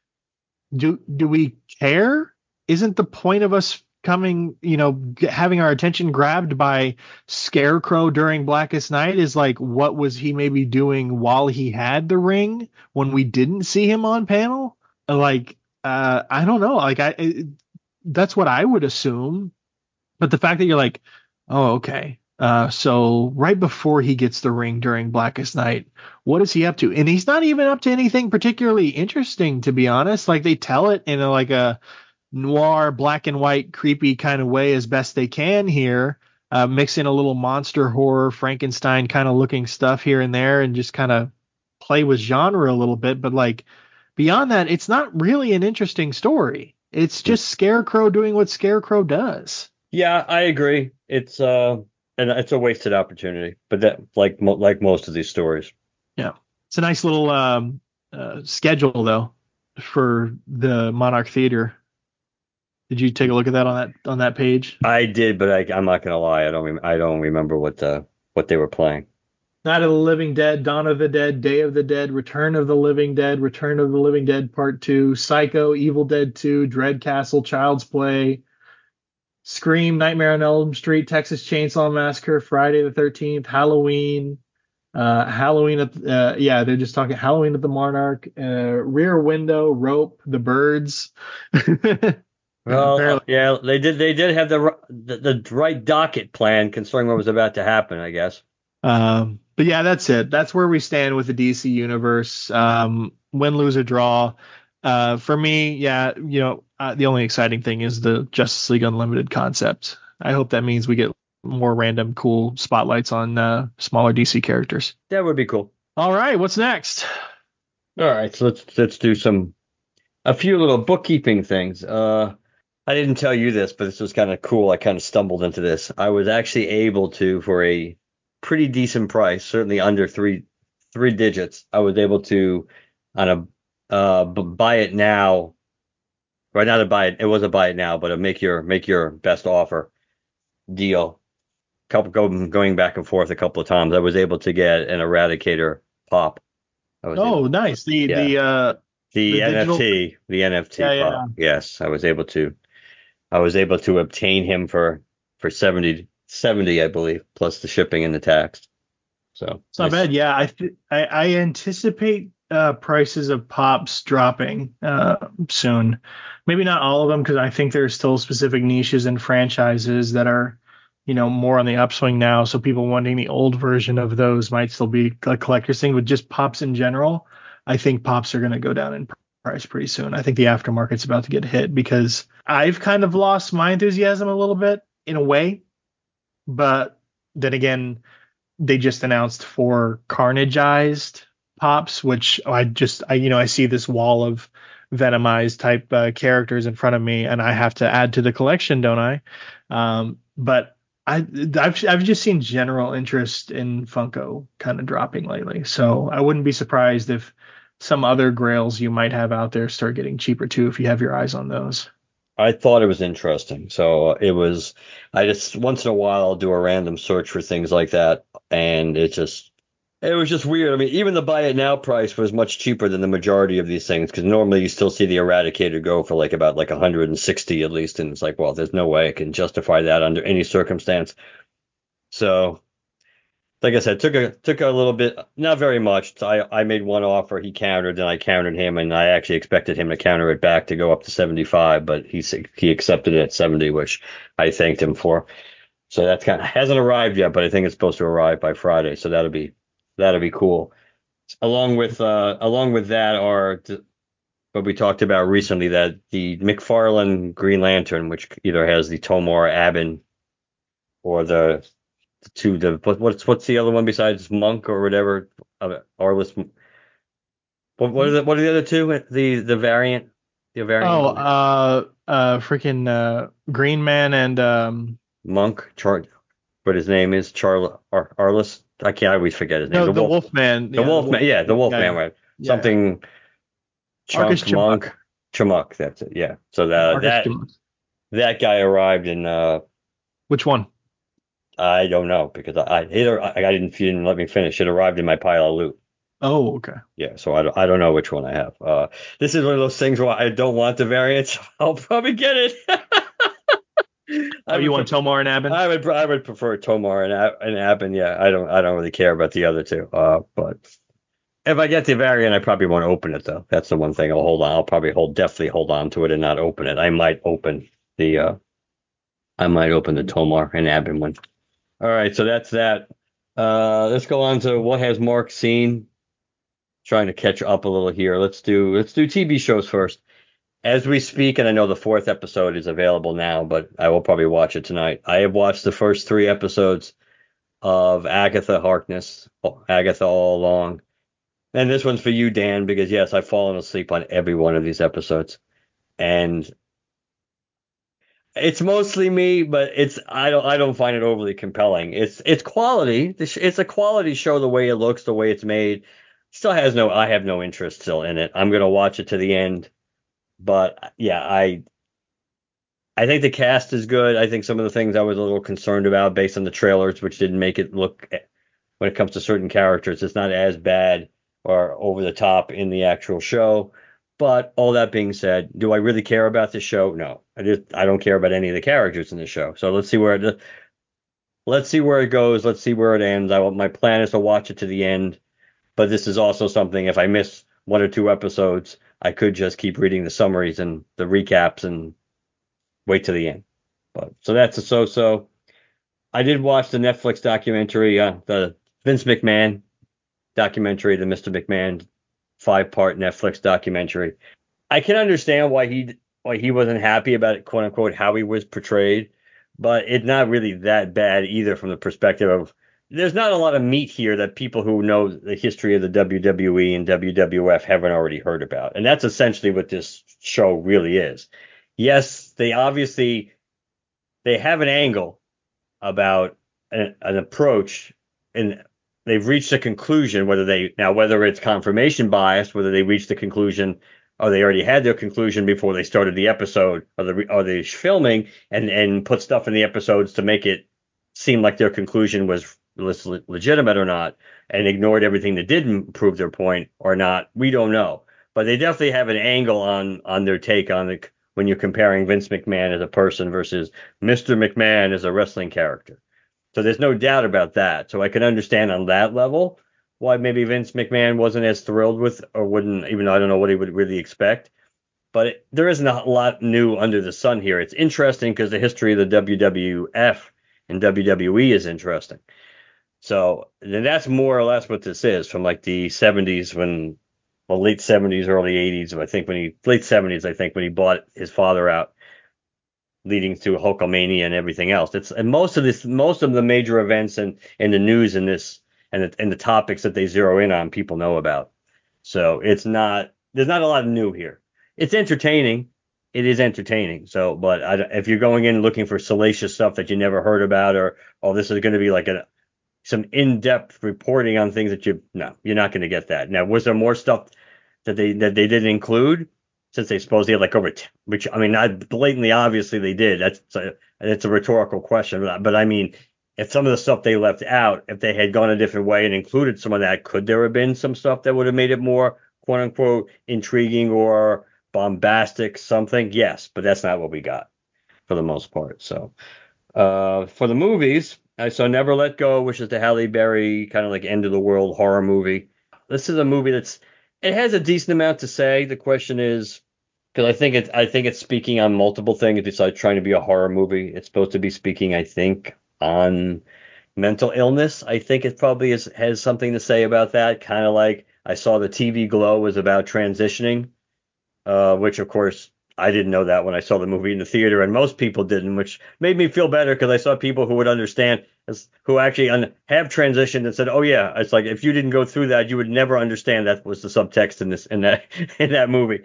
Do do we care? Isn't the point of us coming, you know, g- having our attention grabbed by Scarecrow during Blackest Night is like, what was he maybe doing while he had the ring when we didn't see him on panel? Like, uh, I don't know. Like, I, it, that's what I would assume. But the fact that you're like, oh, okay. Uh, so right before he gets the ring during Blackest Night, what is he up to? And he's not even up to anything particularly interesting, to be honest. Like, they tell it in a, like a noir, black and white, creepy kind of way as best they can here. Uh, mix in a little monster horror, Frankenstein kind of looking stuff here and there, and just kind of play with genre a little bit. But like, beyond that, it's not really an interesting story. It's just Scarecrow doing what Scarecrow does. Yeah, I agree. It's uh, and it's a wasted opportunity, but that like mo- like most of these stories. Yeah. It's a nice little um, uh, schedule though for the Monarch Theater. Did you take a look at that on that on that page? I did, but I, I'm not gonna lie. I don't. Rem- I don't remember what the what they were playing. Night of the Living Dead, Dawn of the Dead, Day of the Dead, Return of the Living Dead, Return of the Living Dead Part two, Psycho, Evil Dead two, Dread Castle, Child's Play, Scream, Nightmare on Elm Street, Texas Chainsaw Massacre, Friday the thirteenth, Halloween, uh, Halloween at uh, yeah, they're just talking Halloween at the Monarch, uh, Rear Window, Rope, The Birds. Well, uh, Apparently, yeah, they did. They did have the, r- the the right docket plan, considering what was about to happen. I guess. um, but yeah, that's it. That's where we stand with the D C universe. Um, win, lose, or draw. Uh, for me, yeah, you know, uh, the only exciting thing is the Justice League Unlimited concept. I hope that means we get more random, cool spotlights on uh, smaller D C characters. That would be cool. All right, what's next? All right, so let's let's do some a few little bookkeeping things. Uh, I didn't tell you this, but this was kind of cool. I kind of stumbled into this. I was actually able to, for a pretty decent price, certainly under three three digits, I was able to on a uh b- buy it now. Right, not a buy it. It was a buy it now, but a make your make your best offer deal. Couple go, going back and forth a couple of times. I was able to get an Eradicator pop. I was able, Oh, nice. The yeah, the uh the the digital. N F T, the N F T Yeah, pop. yeah. Yes, I was able to. I was able to obtain him for for seventy seventy, I believe, plus the shipping and the tax. So It's not nice. bad. Yeah, I th- I, I anticipate uh, prices of pops dropping uh, soon. Maybe not all of them because I think there's still specific niches and franchises that are, you know, more on the upswing now. So people wanting the old version of those might still be a collector's thing. With just pops in general, I think pops are going to go down in price pretty soon. I think the aftermarket's about to get hit because I've kind of lost my enthusiasm a little bit in a way, but then again they just announced four Carnageized pops, which I just I you know I see this wall of Venomized type uh, characters in front of me, and I have to add to the collection, don't I? Um, but I I've I've just seen general interest in Funko kind of dropping lately, so I wouldn't be surprised if some other grails you might have out there start getting cheaper too if you have your eyes on those. I thought it was interesting. So it was. I just once in a while I'll do a random search for things like that, and it just it was just weird. I mean, even the buy it now price was much cheaper than the majority of these things because normally you still see the Eradicator go for like about like one hundred sixty at least, and it's like, well, there's no way I can justify that under any circumstance. So like I said, took a took a little bit, not very much. So I I made one offer, he countered, and I countered him, and I actually expected him to counter it back to go up to seventy-five, but he s- he accepted it at seventy, which I thanked him for. So that's kind of hasn't arrived yet, but I think it's supposed to arrive by Friday, so that'll be that'll be cool. Along with uh along with that are th- what we talked about recently, that the McFarlane Green Lantern, which either has the Tomar Abin or the to the what, what's what's the other one besides Monk or whatever? Uh, Arliss. What what are the what are the other two? The the variant, the Oh, variant uh, uh, freaking uh, Green Man and um, Monk. Char, what his name is? Charl Ar, Arliss. I can't I always forget his name. no, The the Wolf. Wolfman. The Yeah, the Wolfman. Wolf. Yeah, the Yeah, Wolfman. yeah, Right. yeah, yeah. Something Arcus Chunk Chimuk. Monk Chamuk. That's it. Yeah. So Yeah, that Arcus that Chimuk. that guy arrived in. Uh, Which one? I don't know because I I, it, I I didn't you didn't let me finish. It arrived in my pile of loot. Oh, okay. Yeah, so I don't, I don't know which one I have. Uh, this is one of those things where I don't want the variants. I'll probably get it. Oh, I you would, want pref- Tomar and Abin? I would, I would prefer Tomar and Ab- and Abin. Yeah, I don't, I don't really care about the other two. Uh, but if I get the variant, I probably won't open it though. That's the one thing I'll hold on. I'll probably hold, definitely hold on to it and not open it. I might open the, uh, I might open the Tomar and Abin one. All right, so that's that. Uh, let's go on to what has Mark seen. Trying to catch up a little here. Let's do let's do T V shows first. As we speak, and I know the fourth episode is available now, but I will probably watch it tonight. I have watched the first three episodes of Agatha Harkness, Agatha All Along. And this one's for you, Dan, because yes, I've fallen asleep on every one of these episodes. And it's mostly me, but it's I don't I don't find it overly compelling. It's it's quality. It's a quality show the way it looks, the way it's made. still has no. I have no interest still in it. I'm gonna watch it to the end, but yeah, I I think the cast is good. I think some of the things I was a little concerned about based on the trailers, which didn't make it look, when it comes to certain characters, it's not as bad or over the top in the actual show. But all that being said, do I really care about the show? No, I just I don't care about any of the characters in the show. So let's see where it let's see where it goes. Let's see where it ends. I my plan is to watch it to the end. But this is also something, if I miss one or two episodes, I could just keep reading the summaries and the recaps and wait to the end. But so that's a so-so. I did watch the Netflix documentary, uh, the Vince McMahon documentary, the Mister McMahon five-part Netflix documentary. I can understand why he why he wasn't happy about it, quote unquote, how he was portrayed, but it's not really that bad either from the perspective of there's not a lot of meat here that people who know the history of the W W E and W W F haven't already heard about. And that's essentially what this show really is. Yes, they obviously they have an angle about an, an approach, and they've reached a conclusion, whether they now whether it's confirmation bias, whether they reached the conclusion or they already had their conclusion before they started the episode or the or the filming and and put stuff in the episodes to make it seem like their conclusion was legitimate or not, and ignored everything that didn't prove their point or not. We don't know, but they definitely have an angle on on their take on the when you're comparing Vince McMahon as a person versus Mister McMahon as a wrestling character. So there's no doubt about that. So I can understand on that level why maybe Vince McMahon wasn't as thrilled with, or wouldn't, even though I don't know what he would really expect. But it, there isn't a lot new under the sun here. It's interesting because the history of the W W F and W W E is interesting. So then that's more or less what this is, from like the seventies, when, well, late seventies, early eighties. I think when he, late seventies, I think when he bought his father out, leading to Hulkamania and everything else. It's and most of this, most of the major events and in, in the news in this and the, and the topics that they zero in on, people know about. So it's not, there's not a lot new here. It's entertaining. It is entertaining. So, but I, if you're going in looking for salacious stuff that you never heard about, or oh, this is going to be like a some in-depth reporting on things that you no, you're not going to get that. Now, was there more stuff that they that they didn't include? Since they supposedly had like over, t- which I mean, not blatantly, obviously they did. That's a, it's a rhetorical question, but, but I mean, if some of the stuff they left out, if they had gone a different way and included some of that, could there have been some stuff that would have made it more quote unquote intriguing or bombastic something? Yes, but that's not what we got for the most part. So uh, for the movies, I saw Never Let Go, which is the Halle Berry kind of like end of the world horror movie. This is a movie that's it has a decent amount to say. The question is, because I think it's I think it's speaking on multiple things besides trying to be a horror movie. It's supposed to be speaking, I think, on mental illness. I think it probably is, has something to say about that. Kind of like I saw the T V Glow was about transitioning, uh, which of course I didn't know that when I saw the movie in the theater, and most people didn't, which made me feel better because I saw people who would understand, as, who actually un, have transitioned and said, "Oh yeah, it's like if you didn't go through that, you would never understand that was the subtext in this in that in that movie."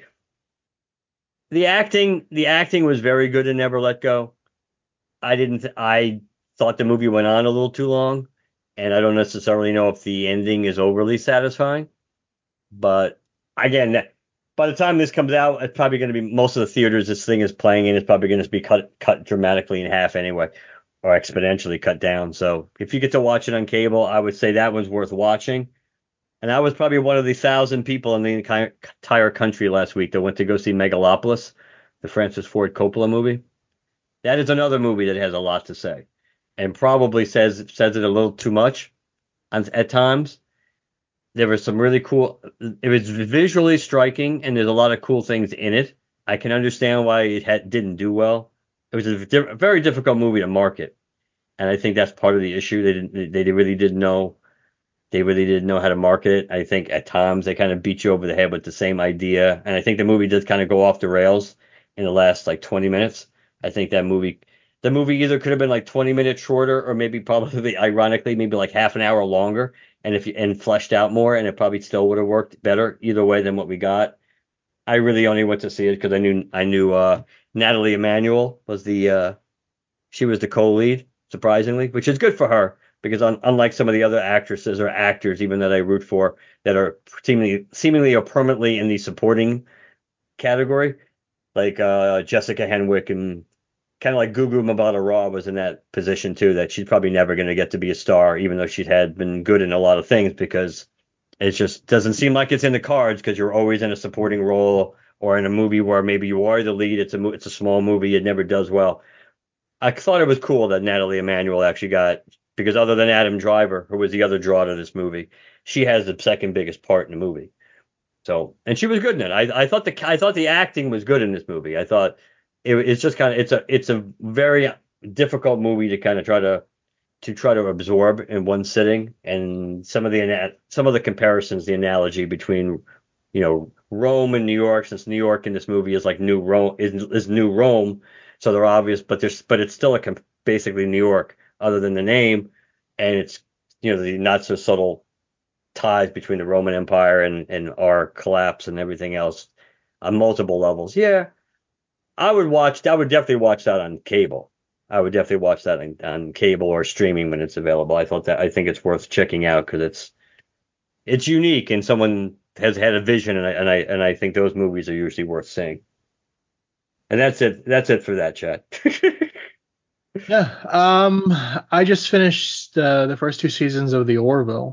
The acting, the acting was very good in Never Let Go. I didn't, I thought the movie went on a little too long, and I don't necessarily know if the ending is overly satisfying. But again, by the time this comes out, it's probably going to be most of the theaters this thing is playing in is probably going to be cut cut dramatically in half anyway, or exponentially cut down. So if you get to watch it on cable, I would say that one's worth watching. And I was probably one of the thousand people in the entire country last week that went to go see Megalopolis, the Francis Ford Coppola movie. That is another movie that has a lot to say, and probably says says it a little too much at times. There was some really cool. It was visually striking, and there's a lot of cool things in it. I can understand why it had, didn't do well. It was a, di- a very difficult movie to market, and I think that's part of the issue. They didn't. They really didn't know. They really didn't know how to market it. I think at times they kind of beat you over the head with the same idea, and I think the movie does kind of go off the rails in the last like twenty minutes. I think that movie, the movie either could have been like twenty minutes shorter, or maybe probably ironically maybe like half an hour longer, and if you, and fleshed out more, and it probably still would have worked better either way than what we got. I really only went to see it because I knew I knew uh, Natalie Emmanuel was the uh, she was the co-lead, surprisingly, which is good for her. because un- unlike some of the other actresses or actors, even that I root for, that are seemingly seemingly or permanently in the supporting category, like uh, Jessica Henwick and kind of like Gugu Mbatha-Raw was in that position too, that she's probably never going to get to be a star, even though she had been good in a lot of things, because it just doesn't seem like it's in the cards because you're always in a supporting role or in a movie where maybe you are the lead. It's a it's a small movie. It never does well. I thought it was cool that Natalie Emmanuel actually got, because other than Adam Driver, who was the other draw to this movie, she has the second biggest part in the movie. So, and she was good in it. I, I thought the I thought the acting was good in this movie. I thought it, it's just kind of it's a it's a very difficult movie to kind of try to to try to absorb in one sitting. And some of the some of the comparisons, the analogy between, you know, Rome and New York, since New York in this movie is like new Rome is, is new Rome, so they're obvious, but there's but it's still a basically New York other than the name, and it's, you know, the not so subtle ties between the Roman Empire and, and our collapse and everything else on multiple levels. Yeah, I would watch. I would definitely watch that on cable. I would definitely watch that on, on cable or streaming when it's available. I thought that I think it's worth checking out because it's it's unique and someone has had a vision, and I and I and I think those movies are usually worth seeing. And that's it. That's it for that chat. Yeah. Um, I just finished uh, the first two seasons of The Orville.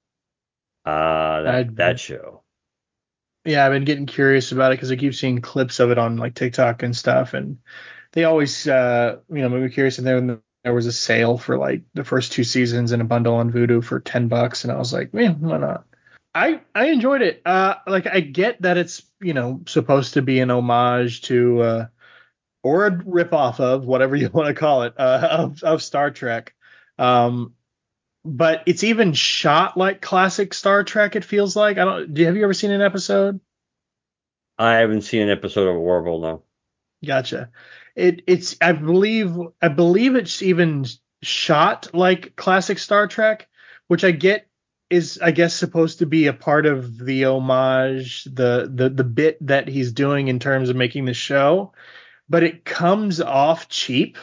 Uh, I that that show. Yeah, I've been getting curious about it because I keep seeing clips of it on like TikTok and stuff, and they always, uh, you know, made me curious. And then there was a sale for like the first two seasons in a bundle on Vudu for ten bucks, and I was like, man, why not? I I enjoyed it. Uh, like I get that it's, you know, supposed to be an homage to uh, or a ripoff of whatever you want to call it uh, of of Star Trek. Um, but it's even shot like classic Star Trek. It feels like. I don't. Do have you ever seen an episode? I haven't seen an episode of Orville, no. Gotcha. It it's I believe I believe it's even shot like classic Star Trek, which I get is, I guess, supposed to be a part of the homage, the the the bit that he's doing in terms of making the show, but it comes off cheap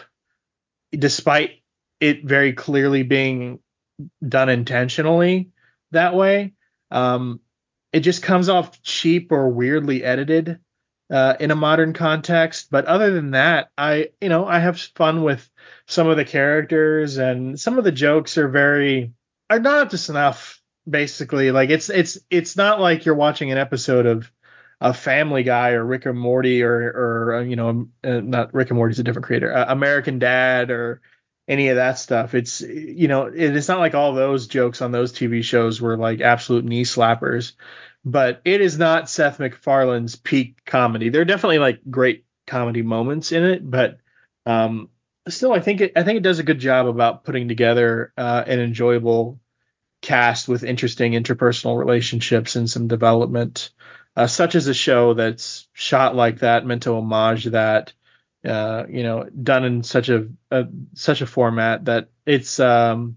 despite it very clearly being done intentionally that way. Um, it just comes off cheap or weirdly edited uh, in a modern context. But other than that, I, you know, I have fun with some of the characters, and some of the jokes are very are not up to snuff. Basically, like it's it's it's not like you're watching an episode of a Family Guy or Rick and Morty or or uh, you know, uh, not Rick and Morty's a different creator, uh, American Dad or any of that stuff. It's, you know, it's not like all those jokes on those T V shows were like absolute knee slappers, but it is not Seth MacFarlane's peak comedy. There are definitely like great comedy moments in it, but um, still, I think it, I think it does a good job about putting together uh, an enjoyable cast with interesting interpersonal relationships and some development, uh, such as a show that's shot like that, meant to homage that, uh, you know, done in such a, a such a format that it's um,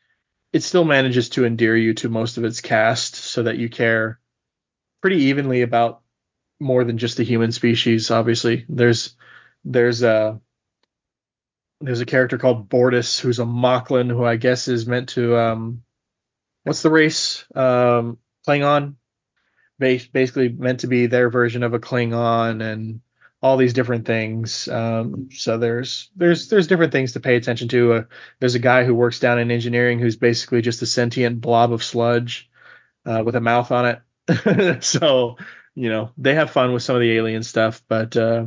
it still manages to endear you to most of its cast, so that you care pretty evenly about more than just the human species. Obviously, there's there's a there's a character called Bortus who's a Moclan, who I guess is meant to um, what's the race? Um, Klingon, Bas- basically meant to be their version of a Klingon, and all these different things. Um, so there's there's there's different things to pay attention to. Uh, there's a guy who works down in engineering who's basically just a sentient blob of sludge uh, with a mouth on it. So, you know, they have fun with some of the alien stuff, but uh,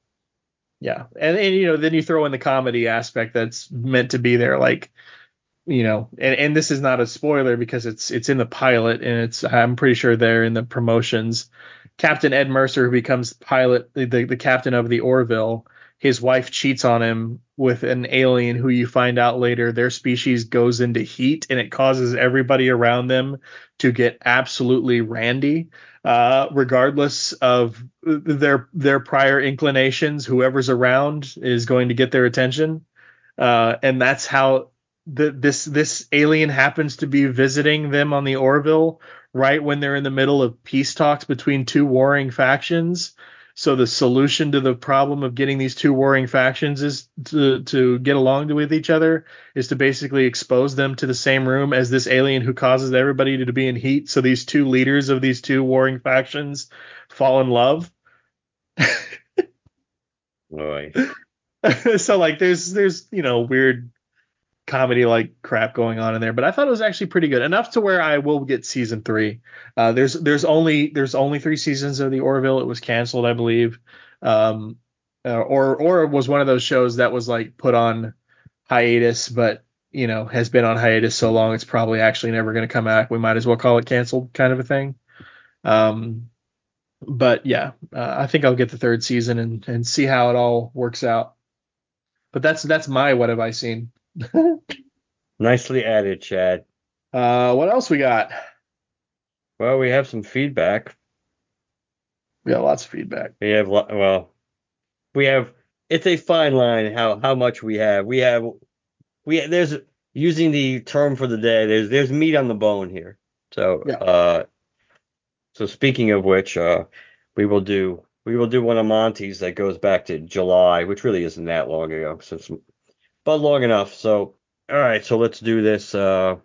yeah, and, and you know, then you throw in the comedy aspect that's meant to be there, like, you know, and, and this is not a spoiler because it's it's in the pilot, and it's, I'm pretty sure they're in the promotions. Captain Ed Mercer, who becomes pilot, the, the captain of the Orville, his wife cheats on him with an alien who you find out later their species goes into heat, and it causes everybody around them to get absolutely randy, uh, regardless of their their prior inclinations. Whoever's around is going to get their attention, uh, and that's how the, this this alien happens to be visiting them on the Orville right when they're in the middle of peace talks between two warring factions. So the solution to the problem of getting these two warring factions is to to get along with each other is to basically expose them to the same room as this alien who causes everybody to be in heat. So these two leaders of these two warring factions fall in love. Boy. So like there's there's you know weird comedy like crap going on in there, but I thought it was actually pretty good enough to where I will get season three. Uh, there's there's only there's only three seasons of the Orville. It was canceled, I believe, um, uh, or or it was one of those shows that was like put on hiatus, but you know has been on hiatus so long it's probably actually never going to come back. We might as well call it canceled, kind of a thing. Um, but yeah, uh, I think I'll get the third season and and see how it all works out. But that's that's my what have I seen. Nicely added, Chad. Uh, what else we got? Well, we have some feedback. We got lots of feedback. We have, lo- well, we have, it's a fine line how, how much we have. We have, we, there's, using the term for the day, there's, there's meat on the bone here. So, Yeah. uh, so speaking of which, uh, we will do, we will do one of Monty's that goes back to July, which really isn't that long ago, so it's, but long enough. So, all right, so let's do this. Uh,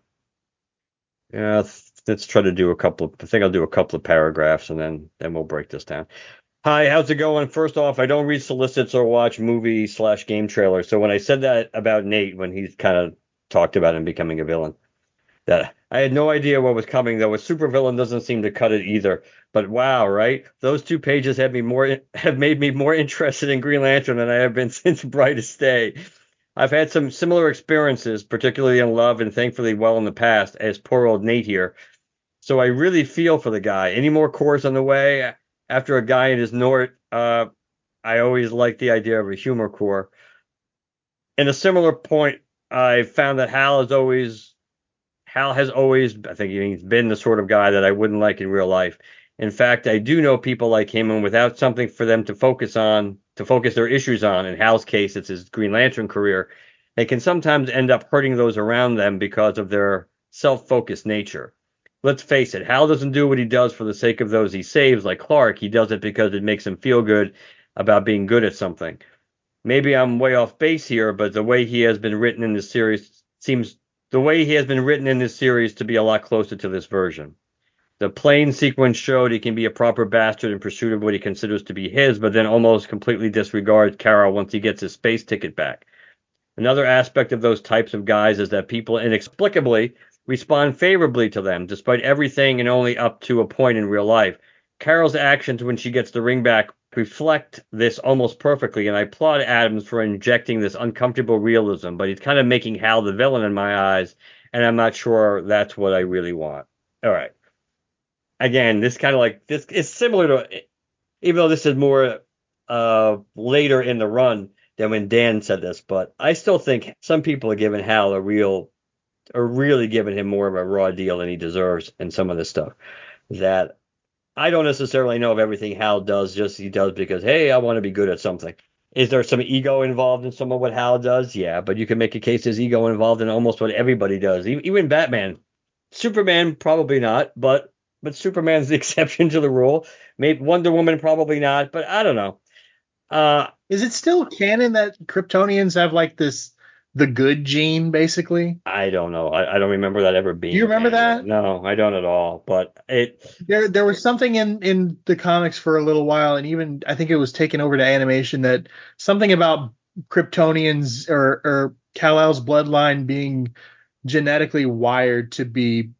yeah, let's try to do a couple of, I think I'll do a couple of paragraphs and then, then we'll break this down. Hi, how's it going? First off, I don't read solicits or watch movie slash game trailers. So when I said that about Nate, when he kind of talked about him becoming a villain, that I had no idea what was coming, though. A supervillain doesn't seem to cut it either. But wow, right? Those two pages have me more have made me more interested in Green Lantern than I have been since Brightest Day. I've had some similar experiences, particularly in love and thankfully well in the past, as poor old Nate here. So I really feel for the guy. Any more cores on the way? After a guy in his Nort, uh, I always liked the idea of a humor core. In a similar point, I found that Hal has always, Hal has always, I think he's been the sort of guy that I wouldn't like in real life. In fact, I do know people like him, and without something for them to focus on, to focus their issues on, in Hal's case, it's his Green Lantern career, they can sometimes end up hurting those around them because of their self-focused nature. Let's face it, Hal doesn't do what he does for the sake of those he saves, like Clark. He does it because it makes him feel good about being good at something. Maybe I'm way off base here, but the way he has been written in this series seems the way he has been written in this series to be a lot closer to this version. The plane sequence showed he can be a proper bastard in pursuit of what he considers to be his, but then almost completely disregards Carol once he gets his space ticket back. Another aspect of those types of guys is that people inexplicably respond favorably to them, despite everything and only up to a point in real life. Carol's actions when she gets the ring back reflect this almost perfectly, and I applaud Adams for injecting this uncomfortable realism, but he's kind of making Hal the villain in my eyes, and I'm not sure that's what I really want. All right. Again, this kind of like, this is similar to, even though this is more uh, later in the run than when Dan said this, but I still think some people are giving Hal a real, are really giving him more of a raw deal than he deserves in some of this stuff. That I don't necessarily know if everything Hal does just he does because, hey, I want to be good at something. Is there some ego involved in some of what Hal does? Yeah, but you can make a case there's ego involved in almost what everybody does. Even Batman. Superman, probably not, but but Superman's the exception to the rule. Maybe Wonder Woman, probably not, but I don't know. Uh, Is it still canon that Kryptonians have like this the good gene, basically? I don't know. I, I don't remember that ever being. Do you remember canon. that? No, I don't at all. But it There there was something in in the comics for a little while, and even I think it was taken over to animation that something about Kryptonians or or Kal-El's bloodline being genetically wired to be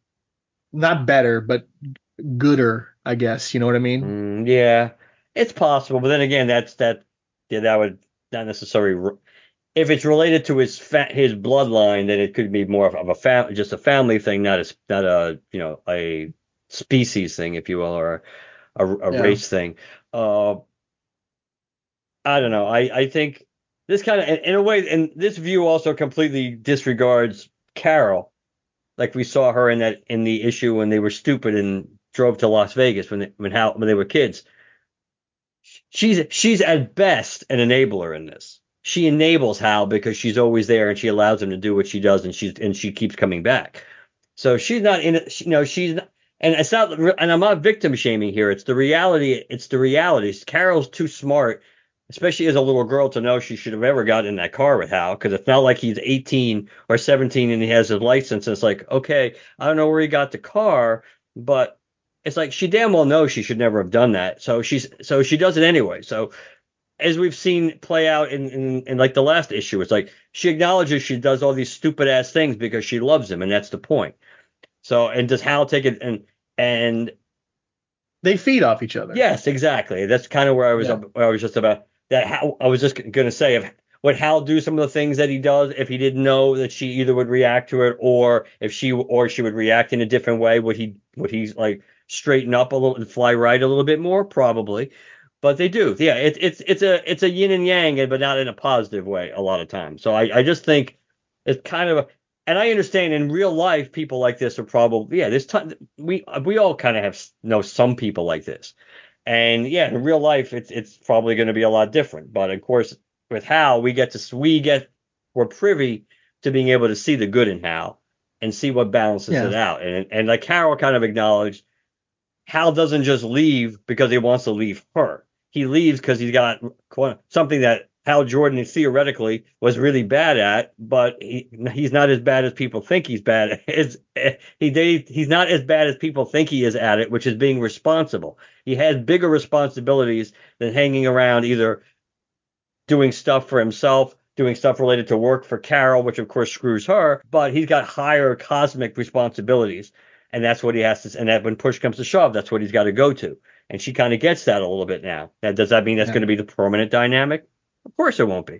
not better, but gooder, I guess. You know what I mean? mm, yeah, it's possible. But then again, that's that. Yeah, that would not necessarily. If it's related to his fa- his bloodline, then it could be more of a fam- just a family thing, not a not a you know a species thing, if you will, or a, a Yeah. race thing. Uh, I don't know. I I think this kind of in, in a way, and this view also completely disregards Carol, like we saw her in that in the issue when they were stupid and drove to Las Vegas when they, when how when they were kids. She's she's at best an enabler in this. She enables Hal because she's always there and she allows him to do what she does and she's and she keeps coming back. So she's not in it. You know, she's not, and it's not, and I'm not victim shaming here. It's the reality. It's the reality. Carol's too smart, especially as a little girl, to know she should have ever gotten in that car with Hal, because it's not like he's eighteen or seventeen and he has his license. And it's like, okay, I don't know where he got the car, but it's like she damn well knows she should never have done that. So she's so she does it anyway. So as we've seen play out in, in, in like the last issue, it's like she acknowledges she does all these stupid ass things because she loves him, and that's the point. So, and does Hal take it and and they feed off each other? Yes, exactly. That's kind of where I was. Yeah. Where I was just about that. How I was just going to say, if would Hal do some of the things that he does if he didn't know that she either would react to it, or if she or she would react in a different way? Would he would he like straighten up a little and fly right a little bit more? Probably. But they do. Yeah, it's it's it's a it's a yin and yang, but not in a positive way a lot of times. So I, I just think it's kind of a, and I understand in real life people like this are probably, yeah, this time we we all kind of have know some people like this. And yeah, in real life it's it's probably going to be a lot different. But of course with Hal, we get to we get we're privy to being able to see the good in Hal and see what balances yeah. it out. And and like Carol kind of acknowledged, Hal doesn't just leave because he wants to leave her. He leaves because he's got something that Hal Jordan theoretically was really bad at, but he, he's not as bad as people think he's bad at. He, he's not as bad as people think he is at it, which is being responsible. He has bigger responsibilities than hanging around either doing stuff for himself, doing stuff related to work for Carol, which of course screws her, but he's got higher cosmic responsibilities. And that's what he has to, and that when push comes to shove, that's what he's got to go to. And she kind of gets that a little bit now. Now, does that mean that's yeah. going to be the permanent dynamic? Of course it won't be.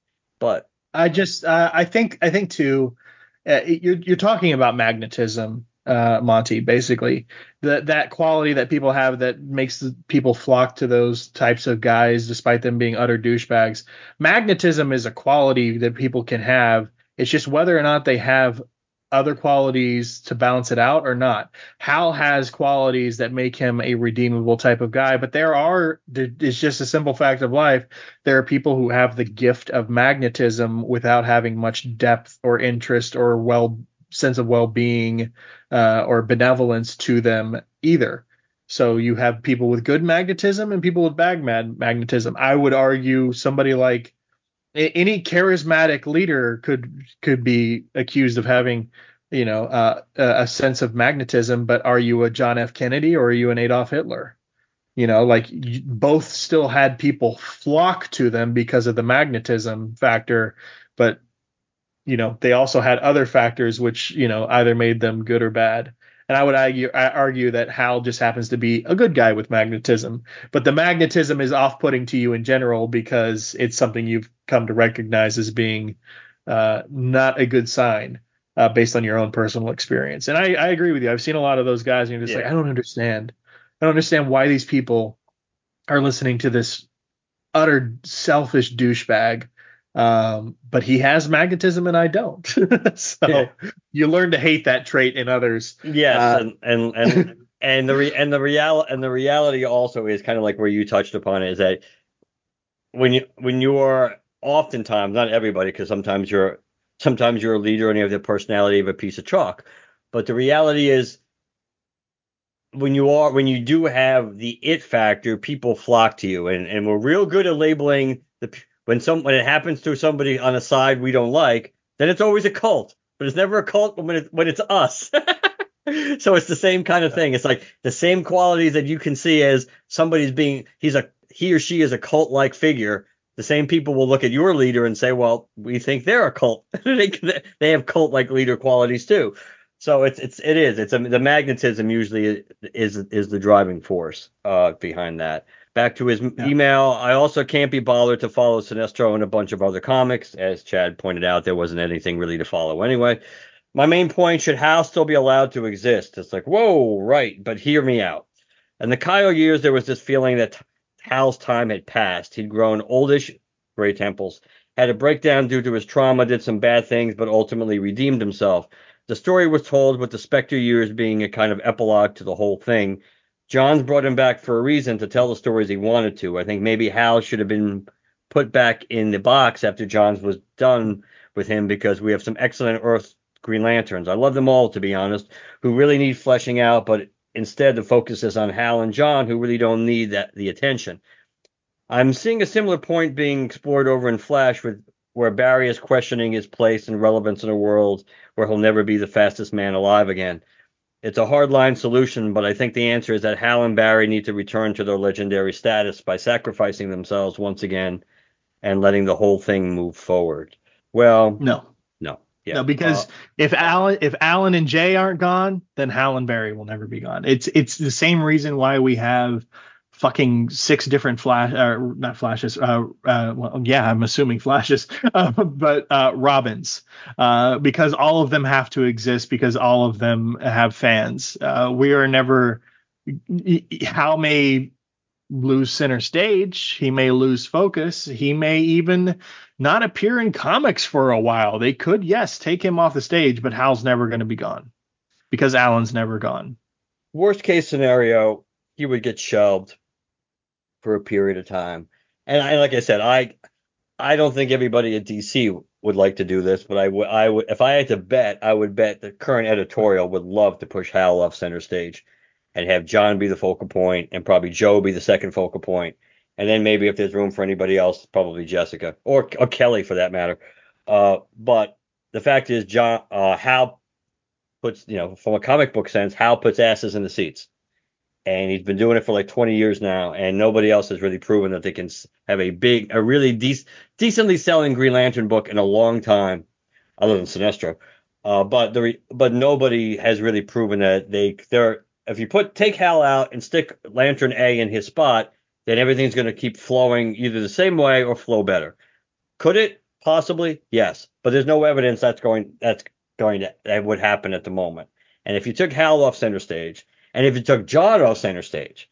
But I just, uh, I think, I think too, uh, you're you're talking about magnetism, uh, Monty. Basically, that that quality that people have that makes the people flock to those types of guys, despite them being utter douchebags. Magnetism is a quality that people can have. It's just whether or not they have other qualities to balance it out or not. Hal has qualities that make him a redeemable type of guy, but there are, it's just a simple fact of life. There are people who have the gift of magnetism without having much depth or interest or well sense of well-being uh, or benevolence to them either. So you have people with good magnetism and people with bad mag- magnetism. I would argue somebody like any charismatic leader could could be accused of having, you know, uh, a sense of magnetism. But are you a John F. Kennedy or are you an Adolf Hitler? You know, like you, both still had people flock to them because of the magnetism factor. But, you know, they also had other factors which, you know, either made them good or bad. And I would argue, I argue that Hal just happens to be a good guy with magnetism. But the magnetism is off-putting to you in general because it's something you've come to recognize as being uh, not a good sign uh, based on your own personal experience. And I, I agree with you. I've seen a lot of those guys, and you're just yeah. like, I don't understand. I don't understand why these people are listening to this utter selfish douchebag. Um, but he has magnetism and I don't. So yeah. You learn to hate that trait in others. Yes, uh, and and and and the re- and the real and the reality also is kind of like where you touched upon it, is that when you when you are oftentimes, not everybody, because sometimes you're sometimes you're a leader and you have the personality of a piece of chalk, but the reality is when you are when you do have the it factor, people flock to you, and and we're real good at labeling the. When some when it happens to somebody on a side we don't like, then it's always a cult. But it's never a cult when it's when it's us. So it's the same kind of thing. It's like the same qualities that you can see as somebody's being he's a he or she is a cult-like figure. The same people will look at your leader and say, well, we think they're a cult. they they have cult-like leader qualities too. So it's it's it is it's a, the magnetism usually is is the driving force uh, behind that. Back to his yeah. email. I also can't be bothered to follow Sinestro and a bunch of other comics. As Chad pointed out, there wasn't anything really to follow anyway. My main point, should Hal still be allowed to exist? It's like, whoa, right, but hear me out. In the Kyle years, there was this feeling that Hal's time had passed. He'd grown oldish, gray temples, had a breakdown due to his trauma, did some bad things, but ultimately redeemed himself. The story was told with the Spectre years being a kind of epilogue to the whole thing. Johns brought him back for a reason, to tell the stories he wanted to. I think maybe Hal should have been put back in the box after Johns was done with him, because we have some excellent Earth Green Lanterns. I love them all, to be honest, who really need fleshing out, but instead the focus is on Hal and John, who really don't need that the attention. I'm seeing a similar point being explored over in Flash, with where Barry is questioning his place and relevance in a world where he'll never be the fastest man alive again. It's a hardline solution, but I think the answer is that Hal and Barry need to return to their legendary status by sacrificing themselves once again and letting the whole thing move forward. Well, No. no. Yeah. No, because Uh, if Alan if Alan and Jay aren't gone, then Hal and Barry will never be gone. It's it's the same reason why we have fucking six different flash, uh, not flashes. Uh, uh, well, yeah, I'm assuming flashes, uh, but uh, Robins, uh, because all of them have to exist because all of them have fans. Uh, we are never. Hal may lose center stage. He may lose focus. He may even not appear in comics for a while. They could, yes, take him off the stage, but Hal's never going to be gone because Alan's never gone. Worst case scenario, he would get shelved for a period of time. And I, like I said, I I don't think everybody at D C would like to do this, but I would I would if I had to bet, I would bet the current editorial would love to push Hal off center stage and have John be the focal point and probably Joe be the second focal point. And then maybe if there's room for anybody else, probably Jessica or, or Kelly for that matter. Uh, but the fact is, John uh, Hal puts, you know, from a comic book sense, Hal puts asses in the seats. And he's been doing it for like twenty years now, and nobody else has really proven that they can have a big, a really de- decently selling Green Lantern book in a long time, other than Sinestro. Uh, but the re- but nobody has really proven that they they're if you put take Hal out and stick Lantern A in his spot, then everything's going to keep flowing either the same way or flow better. Could it possibly? Yes, but there's no evidence that's going that's going to that would happen at the moment. And if you took Hal off center stage, and if you took John off center stage,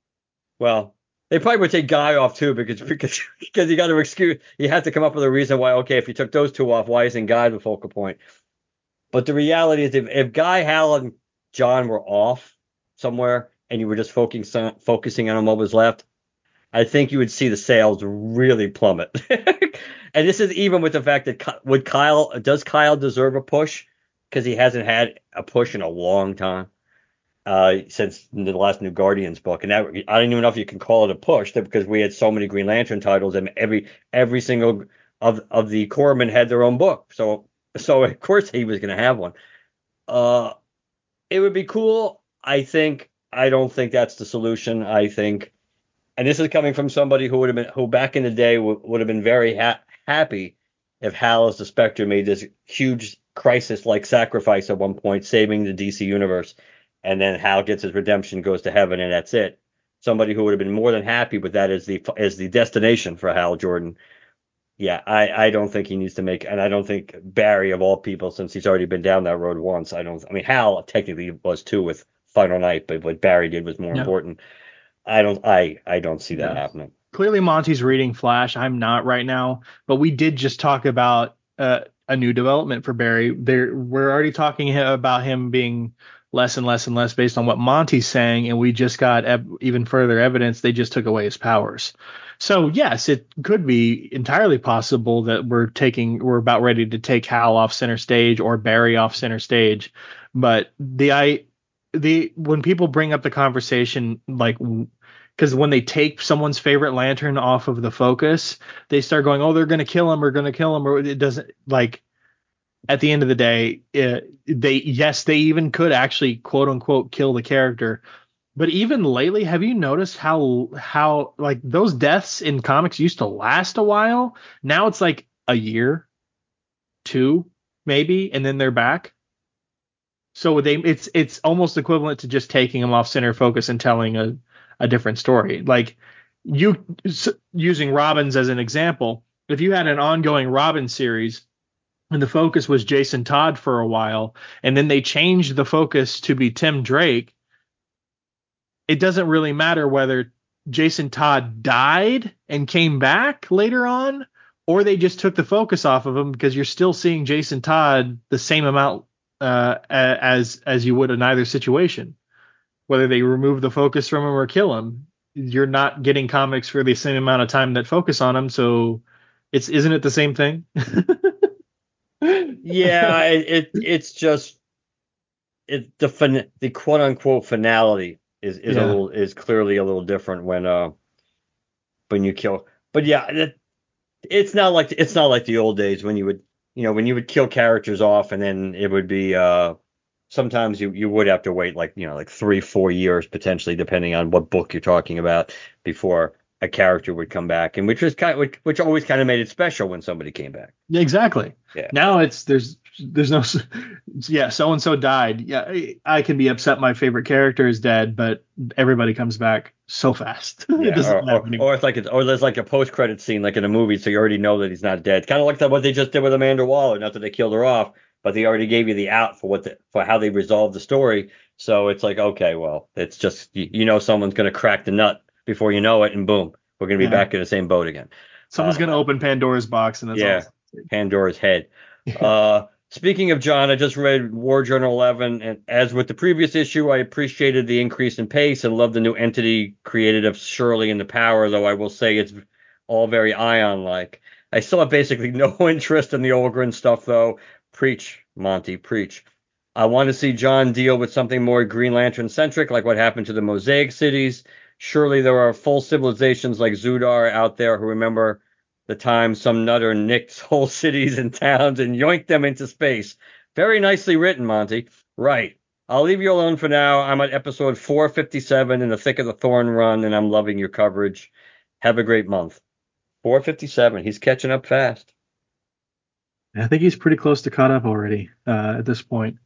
well, they probably would take Guy off too, because because because you got to excuse you have to come up with a reason why. Okay, if you took those two off, why isn't Guy the focal point? But the reality is, if, if Guy, Hal, and John were off somewhere, and you were just focusing focusing on what was left, I think you would see the sales really plummet. And this is even with the fact that would Kyle does Kyle deserve a push, because he hasn't had a push in a long time, uh, since the last New Guardians book. And that, I don't even know if you can call it a push, because we had so many Green Lantern titles, and every every single of of the Corpsmen had their own book. So so of course he was going to have one. Uh, it would be cool. I think I don't think that's the solution. I think. And this is coming from somebody who would have been, who back in the day w- would have been very ha- happy if Hal as the Spectre made this huge crisis-like sacrifice at one point, saving the D C universe, and then Hal gets his redemption, goes to heaven, and that's it. Somebody who would have been more than happy with that as the as the destination for Hal Jordan. Yeah, I, I don't think he needs to make, and I don't think Barry, of all people, since he's already been down that road once. I don't. I mean, Hal technically was too with Final Night, but what Barry did was more Yeah. important. I don't I I don't see that Yeah. happening. Clearly Monty's reading Flash. I'm not right now, but we did just talk about uh, a new development for Barry. There, we're already talking about him being less and less and less based on what Monty's saying, and we just got ev- even further evidence they just took away his powers. So yes, it could be entirely possible that we're taking we're about ready to take Hal off center stage or Barry off center stage, but the I the when people bring up the conversation, like, because when they take someone's favorite lantern off of the focus, they start going, oh, they're going to kill him or going to kill him, or it doesn't, like, at the end of the day, it, they, yes, they even could actually quote unquote kill the character. But even lately, have you noticed how, how like those deaths in comics used to last a while? Now it's like a year, two, maybe, and then they're back. So they, it's, it's almost equivalent to just taking them off center focus and telling a, a different story. Like, you using Robins as an example, if you had an ongoing Robin series and the focus was Jason Todd for a while, and then they changed the focus to be Tim Drake, it doesn't really matter whether Jason Todd died and came back later on, or they just took the focus off of him, because you're still seeing Jason Todd the same amount uh, as as you would in either situation. Whether they remove the focus from him or kill him, you're not getting comics for the same amount of time that focus on him. So it's isn't it the same thing? Yeah, it, it it's just it the fin- the quote unquote finality is is a Yeah. little is clearly a little different when uh when you kill. But yeah, it, it's not like it's not like the old days when you would you know when you would kill characters off and then it would be uh sometimes you you would have to wait like you know like three four years potentially depending on what book you're talking about before a character would come back, and which was kind of, which, which always kind of made it special when somebody came back. Yeah, exactly. Yeah. Now it's there's there's no s- yeah, so and so died. Yeah, I, I can be upset my favorite character is dead, but everybody comes back so fast. It Yeah, doesn't or, or, happen anymore. or it's like it's, or there's like a post credit scene like in a movie, so you already know that he's not dead. Kind of like that what they just did with Amanda Waller. Not that they killed her off, but they already gave you the out for what the, for how they resolved the story. So it's like, okay, well, it's just you, you know someone's gonna crack the nut before you know it, and boom, we're gonna be Yeah. back in the same boat again. Someone's Uh, gonna open Pandora's box, and that's all. yeah, Pandora's head. Uh, speaking of John, I just read War Journal eleven, and as with the previous issue, I appreciated the increase in pace and love the new entity created of Shirley and the Power, though I will say it's all very Ion-like. I still have basically no interest in the Olgren stuff, though. Preach, Monty, preach. I want to see John deal with something more Green Lantern-centric, like what happened to the Mosaic cities. Surely there are full civilizations like Zudar out there who remember the time some nutter nicked whole cities and towns and yoinked them into space. Very nicely written, Monty. Right. I'll leave you alone for now. I'm at episode four fifty-seven in the thick of the Thorn run, and I'm loving your coverage. Have a great month. four fifty-seven. He's catching up fast. I think he's pretty close to caught up already uh, at this point.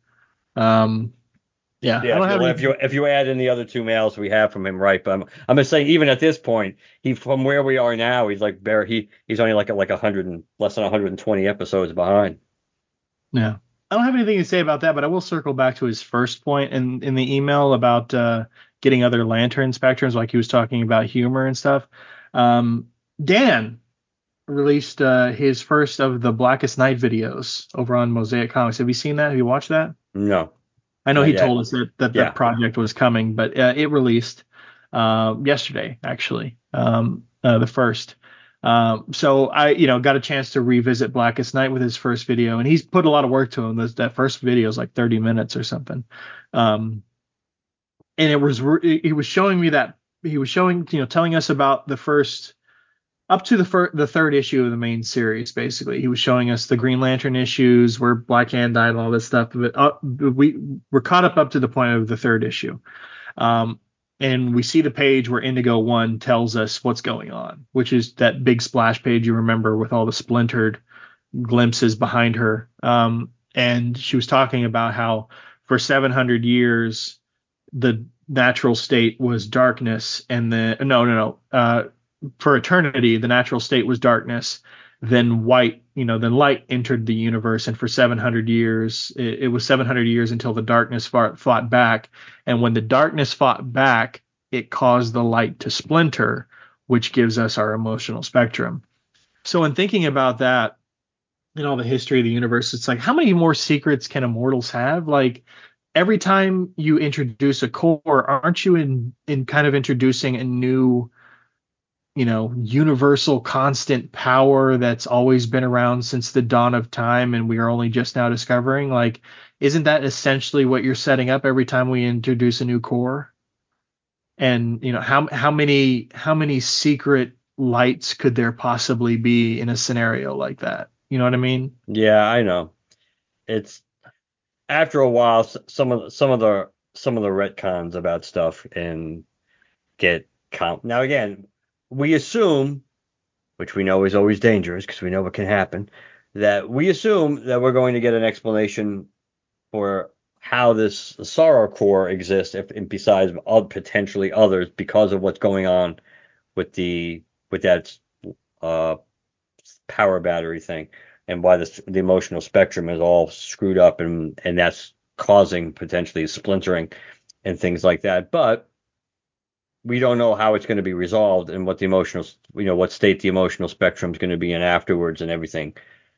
Um, yeah, I Yeah, don't if have you, any. if you if you add in the other two mails we have from him, right? But I'm I'm just saying, even at this point, he from where we are now, he's like bare. He he's only like like a hundred and less than one hundred twenty episodes behind. Yeah, I don't have anything to say about that, but I will circle back to his first point in in the email about uh, getting other Lantern spectrums, like he was talking about humor and stuff. Um, Dan released uh, his first of the Blackest Night videos over on Mosaic Comics. Have you seen that? Have you watched that? No, I know not he yet. told us that that the Yeah. project was coming, but uh, it released uh, yesterday, actually, um, uh, the first. Um, so I, you know, got a chance to revisit Blackest Night with his first video, and he's put a lot of work to him. This, that first video is like thirty minutes or something, um, and it was re- he was showing me that he was showing, you know, telling us about the first up to the fir- the third issue of the main series. Basically, he was showing us the Green Lantern issues where Black Hand died and all this stuff. But uh, we were caught up up to the point of the third issue, um, and we see the page where Indigo One tells us what's going on, which is that big splash page you remember with all the splintered glimpses behind her. Um, and she was talking about how for seven hundred years the natural state was darkness, and the no no no. Uh, for eternity, the natural state was darkness. Then white, you know, then light entered the universe, and for seven hundred years, it, it was seven hundred years until the darkness fought, fought back. And when the darkness fought back, it caused the light to splinter, which gives us our emotional spectrum. So, in thinking about that, in all the history of the universe, it's like, how many more secrets can immortals have? Like, every time you introduce a core, aren't you in in kind of introducing a new, you know, universal constant power that's always been around since the dawn of time and we are only just now discovering? Like, isn't that essentially what you're setting up every time we introduce a new core? And, you know, how how many how many secret lights could there possibly be in a scenario like that? You know what I mean? Yeah, I know. It's after a while, s- some of the, some of the some of the retcons about stuff and get count. Now again, we assume, which we know is always dangerous because we know what can happen, that we assume that we're going to get an explanation for how this sorrow core exists, if and besides of potentially others, because of what's going on with the with that uh, power battery thing, and why this, the emotional spectrum is all screwed up, and and that's causing potentially splintering and things like that. But we don't know how it's going to be resolved and what the emotional, you know, what state the emotional spectrum is going to be in afterwards and everything.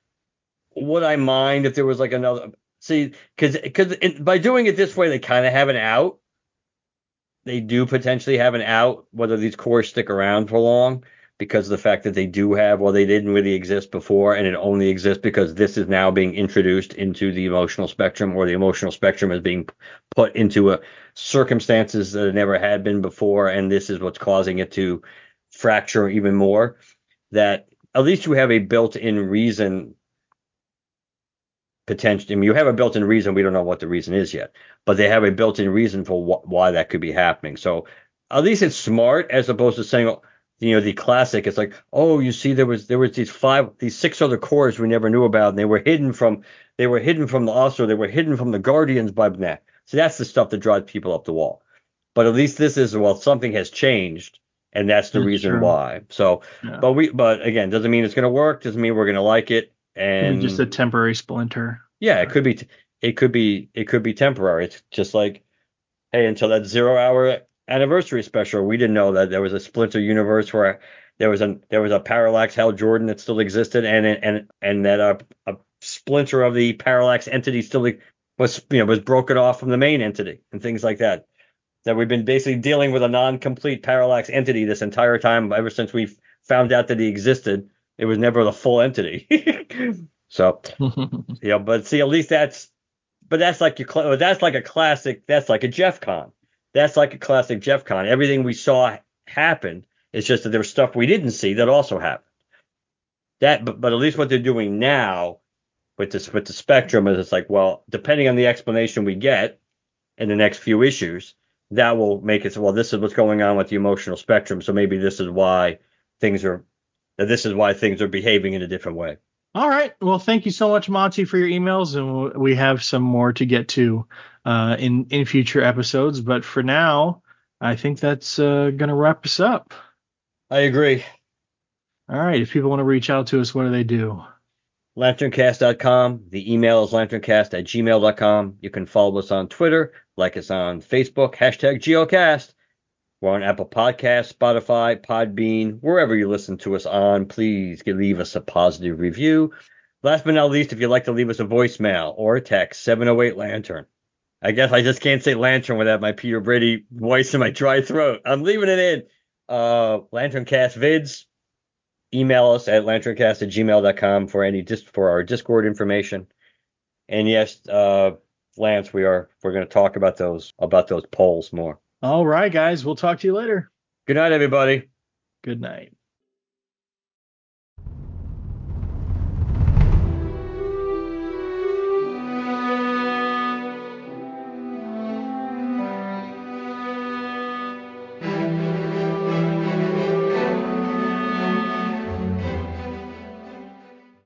Would I mind if there was like another? See, because because by doing it this way, they kind of have an out. They do potentially have an out, whether these cores stick around for long. because of the fact that they do have, well, they didn't really exist before, and it only exists because this is now being introduced into the emotional spectrum, or the emotional spectrum is being put into a circumstances that it never had been before, and this is what's causing it to fracture even more. That at least you have a built-in reason. Potential. I mean, you have a built-in reason. We don't know what the reason is yet, but they have a built-in reason for wh- why that could be happening. So at least it's smart, as opposed to saying, you know, the classic. It's like, oh, you see, there was there was these five, these six other cores we never knew about, and they were hidden from they were hidden from the also they were hidden from the Guardians by that. So that's the stuff that drives people up the wall. But at least this is, well, something has changed, and that's the That's reason true. why. So, Yeah. but we, but again, doesn't mean it's going to work. Doesn't mean we're going to like it. Could be just And a temporary splinter. yeah, it could be, it could be, it could be temporary. It's just like, hey, until that zero hour anniversary special, we didn't know that there was a splinter universe where there was a there was a Parallax Hal Jordan that still existed, and and and that a, a splinter of the Parallax entity still was you know was broken off from the main entity, and things like that. That we've been basically dealing with a non-complete Parallax entity this entire time, ever since we found out that he existed. It was never the full entity. So, yeah, but see, at least that's, but that's like your, cl- that's like a classic, that's like a Jeff Con. That's like a classic Jeff Con. Everything we saw happen. It's just that there was stuff we didn't see that also happened. That, but, but at least what they're doing now with this, with the spectrum is it's like, well, depending on the explanation we get in the next few issues, that will make it so, well, this is what's going on with the emotional spectrum. So maybe this is why things are, that this is why things are behaving in a different way. All right. Well, thank you so much, Monty, for your emails, and we have some more to get to uh, in in future episodes. But for now, I think that's uh, going to wrap us up. I agree. All right. If people want to reach out to us, what do they do? lanterncast dot com. The email is lanterncast at gmail dot com. You can follow us on Twitter, like us on Facebook, hashtag Geocast. We're on Apple Podcasts, Spotify, Podbean, wherever you listen to us on. Please leave us a positive review. Last but not least, if you'd like to leave us a voicemail or a text, seven oh eight Lantern. I guess I just can't say Lantern without my Peter Brady voice in my dry throat. I'm leaving it in. Uh, Lanterncast vids. Email us at lanterncast at gmail dot com for any just for our Discord information. And yes, uh, Lance, we are we're going to talk about those about those polls more. All right, guys. We'll talk to you later. Good night, everybody. Good night.